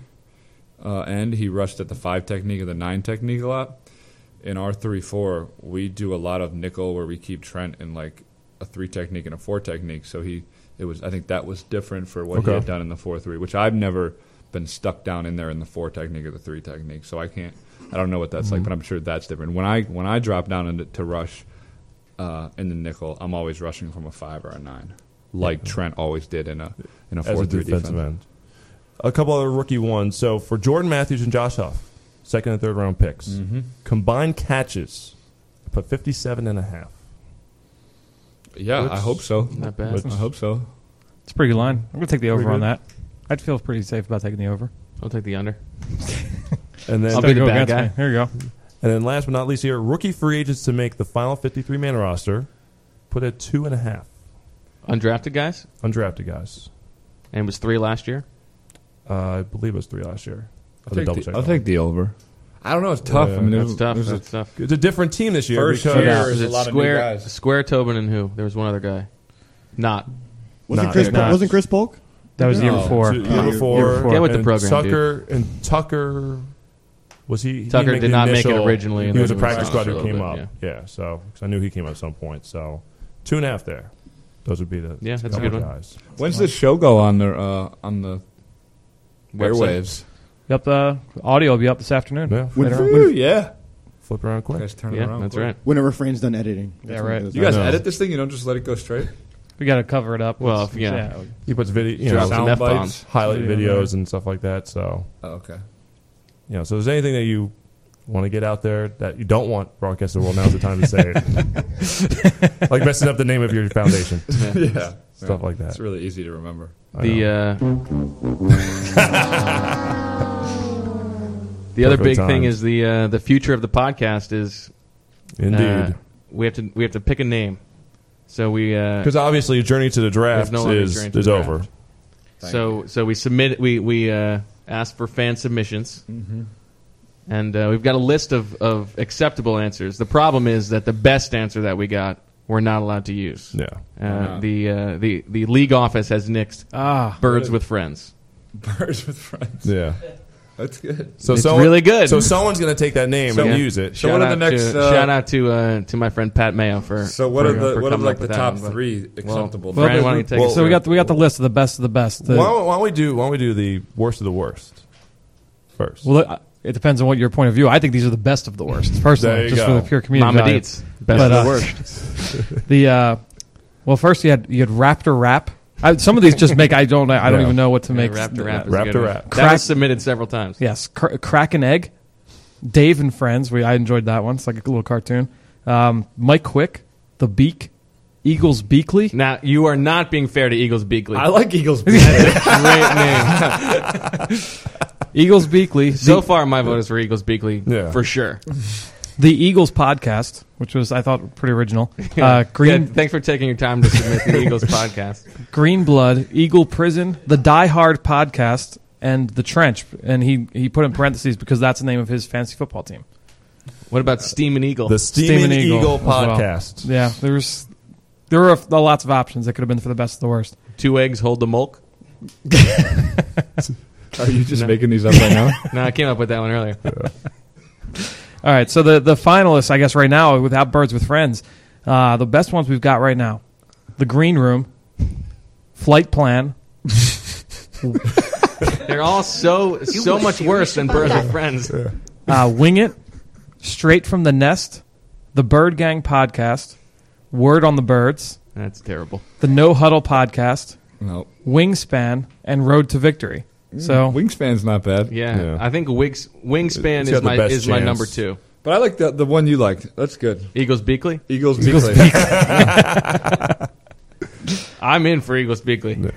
Speaker 5: uh, end, he rushed at the five technique or the nine technique a lot. In our three four, we do a lot of nickel where we keep Trent in like a three technique and a four technique. So he, it was. I think that was different for what
Speaker 2: Okay.
Speaker 5: he had done in the four three, which I've never been stuck down in there in the four technique or the three technique. So I can't. I don't know what that's like, but I'm sure that's different. When I when I drop down into, to rush uh, in the nickel, I'm always rushing from a five or a nine, like Trent always did in a in a
Speaker 2: as
Speaker 5: four
Speaker 2: a
Speaker 5: three
Speaker 2: defensive
Speaker 5: defense.
Speaker 2: end. A couple other rookie ones. So for Jordan Matthews and Josh Huff, second and third round picks,
Speaker 5: Mm-hmm.
Speaker 2: combined catches, I put fifty-seven and a half.
Speaker 5: Yeah,
Speaker 2: Which-
Speaker 5: I hope so.
Speaker 3: Not bad.
Speaker 5: I hope so.
Speaker 6: It's a pretty good line. I'm going to take the over
Speaker 2: Pretty
Speaker 6: on
Speaker 2: good.
Speaker 6: that. I'd feel pretty safe about taking the over.
Speaker 3: I'll take the under.
Speaker 2: And then
Speaker 3: I'll be the
Speaker 6: Go
Speaker 3: bad
Speaker 6: against
Speaker 3: guy.
Speaker 6: me. Here you go.
Speaker 2: And then last but not least here, rookie free agents to make the final fifty-three man roster, put at two and a half.
Speaker 3: Undrafted guys,
Speaker 2: Undrafted guys.
Speaker 3: and it was three last year.
Speaker 2: Uh, I believe it was three last year.
Speaker 5: I'll,
Speaker 2: I'll
Speaker 5: take,
Speaker 2: double
Speaker 5: the,
Speaker 2: check
Speaker 5: I'll
Speaker 2: that
Speaker 5: take the over. I don't know. It's tough.
Speaker 2: Yeah,
Speaker 5: I mean, there's,
Speaker 3: That's tough.
Speaker 5: there's
Speaker 3: That's
Speaker 5: a,
Speaker 3: tough.
Speaker 2: one. It's a different team this year.
Speaker 5: First
Speaker 2: because
Speaker 5: year.
Speaker 3: Was
Speaker 5: There's
Speaker 3: it
Speaker 5: a lot of new
Speaker 3: Square,
Speaker 5: guys.
Speaker 3: Square Tobin and who? There was one other guy. Not.
Speaker 4: Wasn't
Speaker 2: Nah,
Speaker 4: Chris?
Speaker 2: they're
Speaker 4: Polk,
Speaker 6: not.
Speaker 4: wasn't Chris Polk?
Speaker 6: That was the year
Speaker 5: No.
Speaker 6: before.
Speaker 2: So,
Speaker 4: Oh,
Speaker 2: year
Speaker 4: year-
Speaker 2: before,
Speaker 6: year before.
Speaker 3: Get with the
Speaker 2: and
Speaker 3: program,
Speaker 2: Tucker and Tucker was he? he
Speaker 3: Tucker
Speaker 2: make
Speaker 3: did
Speaker 2: the
Speaker 3: not make it
Speaker 2: initial-
Speaker 3: originally, and
Speaker 2: He was a
Speaker 3: then he
Speaker 2: practice
Speaker 3: was
Speaker 2: squad
Speaker 3: on
Speaker 2: who
Speaker 3: for a
Speaker 2: came
Speaker 3: little
Speaker 2: up.
Speaker 3: bit,
Speaker 2: Yeah, so 'cause I knew he came up at some point. So two and a half there. Those would be the
Speaker 3: Yeah, that's a
Speaker 2: couple
Speaker 3: good one.
Speaker 2: guys.
Speaker 5: when's this show go on the uh, on the
Speaker 3: Website.
Speaker 5: airwaves?
Speaker 6: Yep, the audio will be up this afternoon.
Speaker 2: Yeah,
Speaker 4: When,
Speaker 6: Later on.
Speaker 5: Woo, yeah,
Speaker 2: flip around
Speaker 5: you
Speaker 2: quick.
Speaker 5: guys turn it
Speaker 3: Yeah,
Speaker 5: around.
Speaker 3: that's
Speaker 5: quick.
Speaker 3: right.
Speaker 4: whenever Fran's done editing. That's
Speaker 6: Yeah,
Speaker 4: when it
Speaker 6: right.
Speaker 4: goes
Speaker 5: You guys
Speaker 2: I know.
Speaker 5: edit this thing. You don't just let it go straight.
Speaker 6: We got to cover it up.
Speaker 3: Well,
Speaker 6: It's-
Speaker 3: yeah.
Speaker 2: He puts video, you
Speaker 3: Drop
Speaker 2: know,
Speaker 3: some
Speaker 5: sound
Speaker 3: F-bombs.
Speaker 5: bites.
Speaker 2: highlight
Speaker 6: Video,
Speaker 2: videos and stuff like that. So
Speaker 5: Oh, okay.
Speaker 2: you know, so if there's anything that you want to get out there that you don't want broadcast the world, now's the time to say it. Like messing up the name of your foundation,
Speaker 5: Yeah,
Speaker 2: stuff like that.
Speaker 5: It's really easy to remember.
Speaker 2: I
Speaker 3: The
Speaker 2: know.
Speaker 3: uh, the other
Speaker 2: Perfect
Speaker 3: big
Speaker 2: time.
Speaker 3: thing is the uh, the future of the podcast is
Speaker 2: Indeed.
Speaker 3: uh, we have to we have to pick a name. So we uh,
Speaker 2: Because obviously, Journey to the Draft
Speaker 3: There's no longer
Speaker 2: is,
Speaker 3: Journey to
Speaker 2: is
Speaker 3: the
Speaker 2: over.
Speaker 3: Draft. so so we submit we we uh, asked for fan submissions. And uh, we've got a list of, of acceptable answers. The problem is that the best answer that we got, we're not allowed to use.
Speaker 2: Yeah.
Speaker 3: Uh,
Speaker 5: not?
Speaker 3: the uh, the the league office has nixed
Speaker 6: Ah,
Speaker 3: Birds with Friends.
Speaker 5: Birds with friends.
Speaker 2: Yeah.
Speaker 5: That's good.
Speaker 2: So
Speaker 3: It's
Speaker 2: someone-
Speaker 3: really good.
Speaker 2: So someone's going to take that name
Speaker 5: So-
Speaker 2: and
Speaker 3: Yeah.
Speaker 2: use it.
Speaker 5: So
Speaker 3: shout
Speaker 5: what are
Speaker 3: out
Speaker 5: the next,
Speaker 3: To,
Speaker 5: uh,
Speaker 3: shout out to uh, to my friend Pat Mayo for.
Speaker 5: So what
Speaker 3: for,
Speaker 5: are the
Speaker 3: for
Speaker 5: what are
Speaker 3: coming
Speaker 5: like
Speaker 3: up
Speaker 5: the
Speaker 3: with that
Speaker 5: top
Speaker 3: one, but-
Speaker 5: three acceptable?
Speaker 3: Well, Fran, why don't you take
Speaker 2: Well,
Speaker 3: us
Speaker 6: So we
Speaker 3: through
Speaker 6: got
Speaker 3: it?
Speaker 6: we got the list of the best of the best. The,
Speaker 2: Why don't, why don't we do? Why don't we do the worst of the worst first?
Speaker 6: well, uh, it depends on what your point of view. I think these are the best of the worst, personally,
Speaker 2: There you
Speaker 6: just
Speaker 2: go.
Speaker 6: for the pure community
Speaker 3: Mama
Speaker 6: value.
Speaker 3: Deets, best
Speaker 6: But,
Speaker 3: of
Speaker 6: uh,
Speaker 3: the worst.
Speaker 6: The uh, well, first you had you had Raptor Rap. I, some of these just make I don't I don't
Speaker 2: Yeah.
Speaker 6: even know what to
Speaker 3: Yeah,
Speaker 6: make.
Speaker 3: Raptor Rap. is a
Speaker 2: Raptor
Speaker 3: good one.
Speaker 2: Rap.
Speaker 3: That
Speaker 6: Crack-
Speaker 3: was submitted several times.
Speaker 6: Yes, cr- Crack and Egg, Dave and Friends. We I enjoyed that one. It's like a little cartoon. Um, Mike Quick, The Beak, Eagles Beakley.
Speaker 3: Now you are not being fair to Eagles Beakley.
Speaker 5: I like Eagles.
Speaker 3: Great name.
Speaker 6: Eagles Beakley.
Speaker 3: So
Speaker 6: the,
Speaker 3: far, my vote is for Eagles Beakley
Speaker 2: Yeah.
Speaker 3: for sure.
Speaker 6: the Eagles podcast, which was I thought pretty original. Uh,
Speaker 3: Yeah,
Speaker 6: Green
Speaker 3: thanks for taking your time to submit the Eagles podcast.
Speaker 6: Green Blood, Eagle Prison, the Die Hard podcast, and the Trench. And he he put in parentheses because that's the name of his fantasy football team.
Speaker 3: What about Steamin' Eagle?
Speaker 2: The Steamin'
Speaker 6: Steamin' Eagle
Speaker 2: Eagle,
Speaker 6: as well.
Speaker 2: podcast.
Speaker 6: Yeah, there's there were a, lots of options that could have been for the best of the worst.
Speaker 3: Two eggs hold the milk.
Speaker 5: Are you just
Speaker 3: No.
Speaker 5: making these up right now?
Speaker 3: No, I came up with that one earlier.
Speaker 6: All right, so the the finalists, I guess, right now, without Birds with Friends, uh, the best ones we've got right now: The Green Room, Flight Plan,
Speaker 3: They're all so so much worse than Birds with Friends.
Speaker 6: uh, Wing It, Straight from the Nest, The Bird Gang podcast, Word on the Birds,
Speaker 3: That's terrible.
Speaker 6: The No Huddle podcast,
Speaker 5: No.
Speaker 6: Wingspan, and Road to Victory. So
Speaker 5: Wingspan's not bad.
Speaker 3: Yeah,
Speaker 2: Yeah.
Speaker 3: I think Wigs, Wingspan
Speaker 2: It's
Speaker 3: is
Speaker 2: got the
Speaker 3: my
Speaker 2: best
Speaker 3: is my
Speaker 2: chance.
Speaker 3: number two.
Speaker 5: But I like the the one you liked. That's good.
Speaker 3: Eagles Beakley.
Speaker 5: Eagles.
Speaker 6: Eagles
Speaker 5: Beakley.
Speaker 3: I'm in for Eagles Beakley.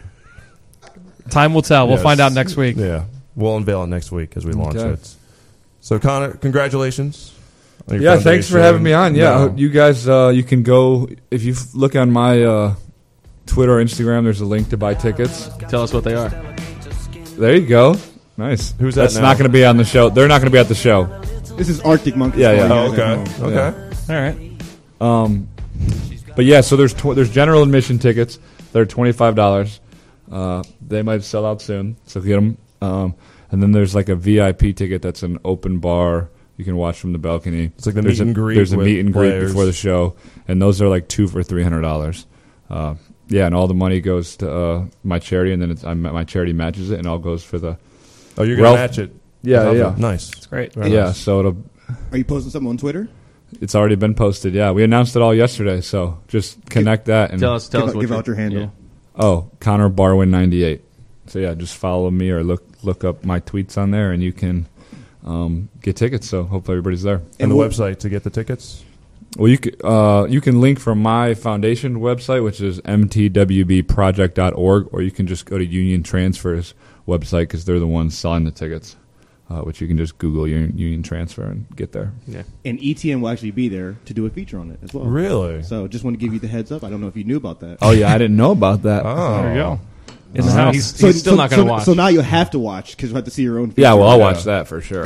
Speaker 6: time will tell. We'll
Speaker 2: Yes.
Speaker 6: find out next week.
Speaker 2: Yeah, we'll unveil it next week as we launch
Speaker 5: Okay.
Speaker 2: it. So Connor, congratulations. on your
Speaker 5: Yeah, thanks for
Speaker 2: foundation.
Speaker 5: having me on. Yeah,
Speaker 2: No.
Speaker 5: you guys, uh, you can go if you f- look on my uh, Twitter or Instagram. There's a link to buy tickets.
Speaker 3: Tell us what they are.
Speaker 5: There you go. Nice.
Speaker 2: Who's that
Speaker 5: That's
Speaker 2: now?
Speaker 5: not going to be on the show. They're not going to be at the show.
Speaker 4: This is Arctic Monkeys.
Speaker 5: Yeah, yeah.
Speaker 4: for
Speaker 2: Oh,
Speaker 4: you guys
Speaker 2: okay.
Speaker 4: at home.
Speaker 2: Okay.
Speaker 5: Yeah.
Speaker 6: All right.
Speaker 5: Um, but yeah, so there's tw- there's general admission tickets. They're twenty five dollars. Uh, they might sell out soon, so get them. Um, and then there's like a V I P ticket that's an open bar. You can watch from the balcony.
Speaker 2: It's like the
Speaker 5: there's
Speaker 2: meet
Speaker 5: a,
Speaker 2: and greet
Speaker 5: There's a
Speaker 2: with
Speaker 5: meet and greet
Speaker 2: players.
Speaker 5: before the show, and those are like two for three hundred dollars. Uh, yeah, and all the money goes to uh, my charity, and then it's, I'm, my charity matches it, and all goes for the
Speaker 2: Oh, you're gonna
Speaker 5: Ralph-
Speaker 2: match it.
Speaker 5: yeah,
Speaker 2: Love
Speaker 5: yeah,
Speaker 2: it. Nice.
Speaker 6: That's great.
Speaker 2: Very
Speaker 5: yeah.
Speaker 2: nice.
Speaker 5: So it'll
Speaker 4: Are you posting something on Twitter?
Speaker 5: it's already been posted. Yeah, we announced it all yesterday, so just connect that and
Speaker 3: Tell us. Tell
Speaker 4: Give
Speaker 3: us
Speaker 4: out-
Speaker 3: what
Speaker 4: give
Speaker 3: you're-
Speaker 4: out your handle.
Speaker 3: yeah.
Speaker 5: Oh, Connor Barwin ninety-eight. So yeah, just follow me or look look up my tweets on there, and you can um, get tickets. So hopefully everybody's there.
Speaker 2: And the
Speaker 4: we'll-
Speaker 2: website to get the tickets.
Speaker 5: Well, you c- uh, you can link from my foundation website, which is m t w b project dot org, or you can just go to Union Transfer's website because they're the ones selling the tickets. Uh, which you can just Google Union, Union Transfer and get there.
Speaker 3: Yeah.
Speaker 4: And E T N will actually be there to do a feature on it as well.
Speaker 2: Really?
Speaker 4: So just want to give you the heads up. I don't know if you knew about that.
Speaker 5: Oh yeah, I didn't know about that.
Speaker 2: Oh,
Speaker 6: There you go. In the
Speaker 3: He's,
Speaker 6: house.
Speaker 3: he's
Speaker 4: So,
Speaker 3: still
Speaker 4: so-
Speaker 3: not going to
Speaker 4: so-
Speaker 3: watch.
Speaker 4: So now you have to watch because you have to see your own.
Speaker 5: Yeah, well, I'll
Speaker 2: Yeah.
Speaker 5: watch that for sure.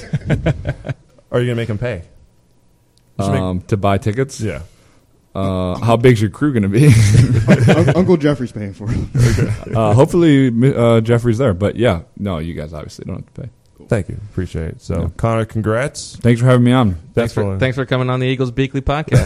Speaker 2: Are you gonna make them pay? You should make-
Speaker 5: um, to buy tickets.
Speaker 2: yeah.
Speaker 5: Uh, how big's your crew going to be?
Speaker 4: Un- Uncle Jeffrey's paying for it.
Speaker 5: uh, hopefully, uh, Jeffrey's there. But yeah, no, you guys obviously don't have to pay.
Speaker 2: Thank you. Appreciate it. So,
Speaker 5: Yeah.
Speaker 2: Connor, congrats.
Speaker 5: Thanks for having me on.
Speaker 3: thanks, for,
Speaker 2: Definitely.
Speaker 3: thanks for coming on the Eagles Beakley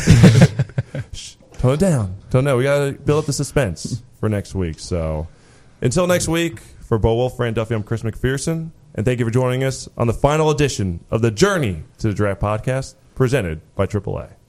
Speaker 3: podcast.
Speaker 2: Tone it down. Tone it down. We got to build up the suspense for next week. So, until next week, for Bo Wolf, Fran Duffy, I'm Chris McPherson. And thank you for joining us on the final edition of the Journey to the Draft podcast presented by triple A.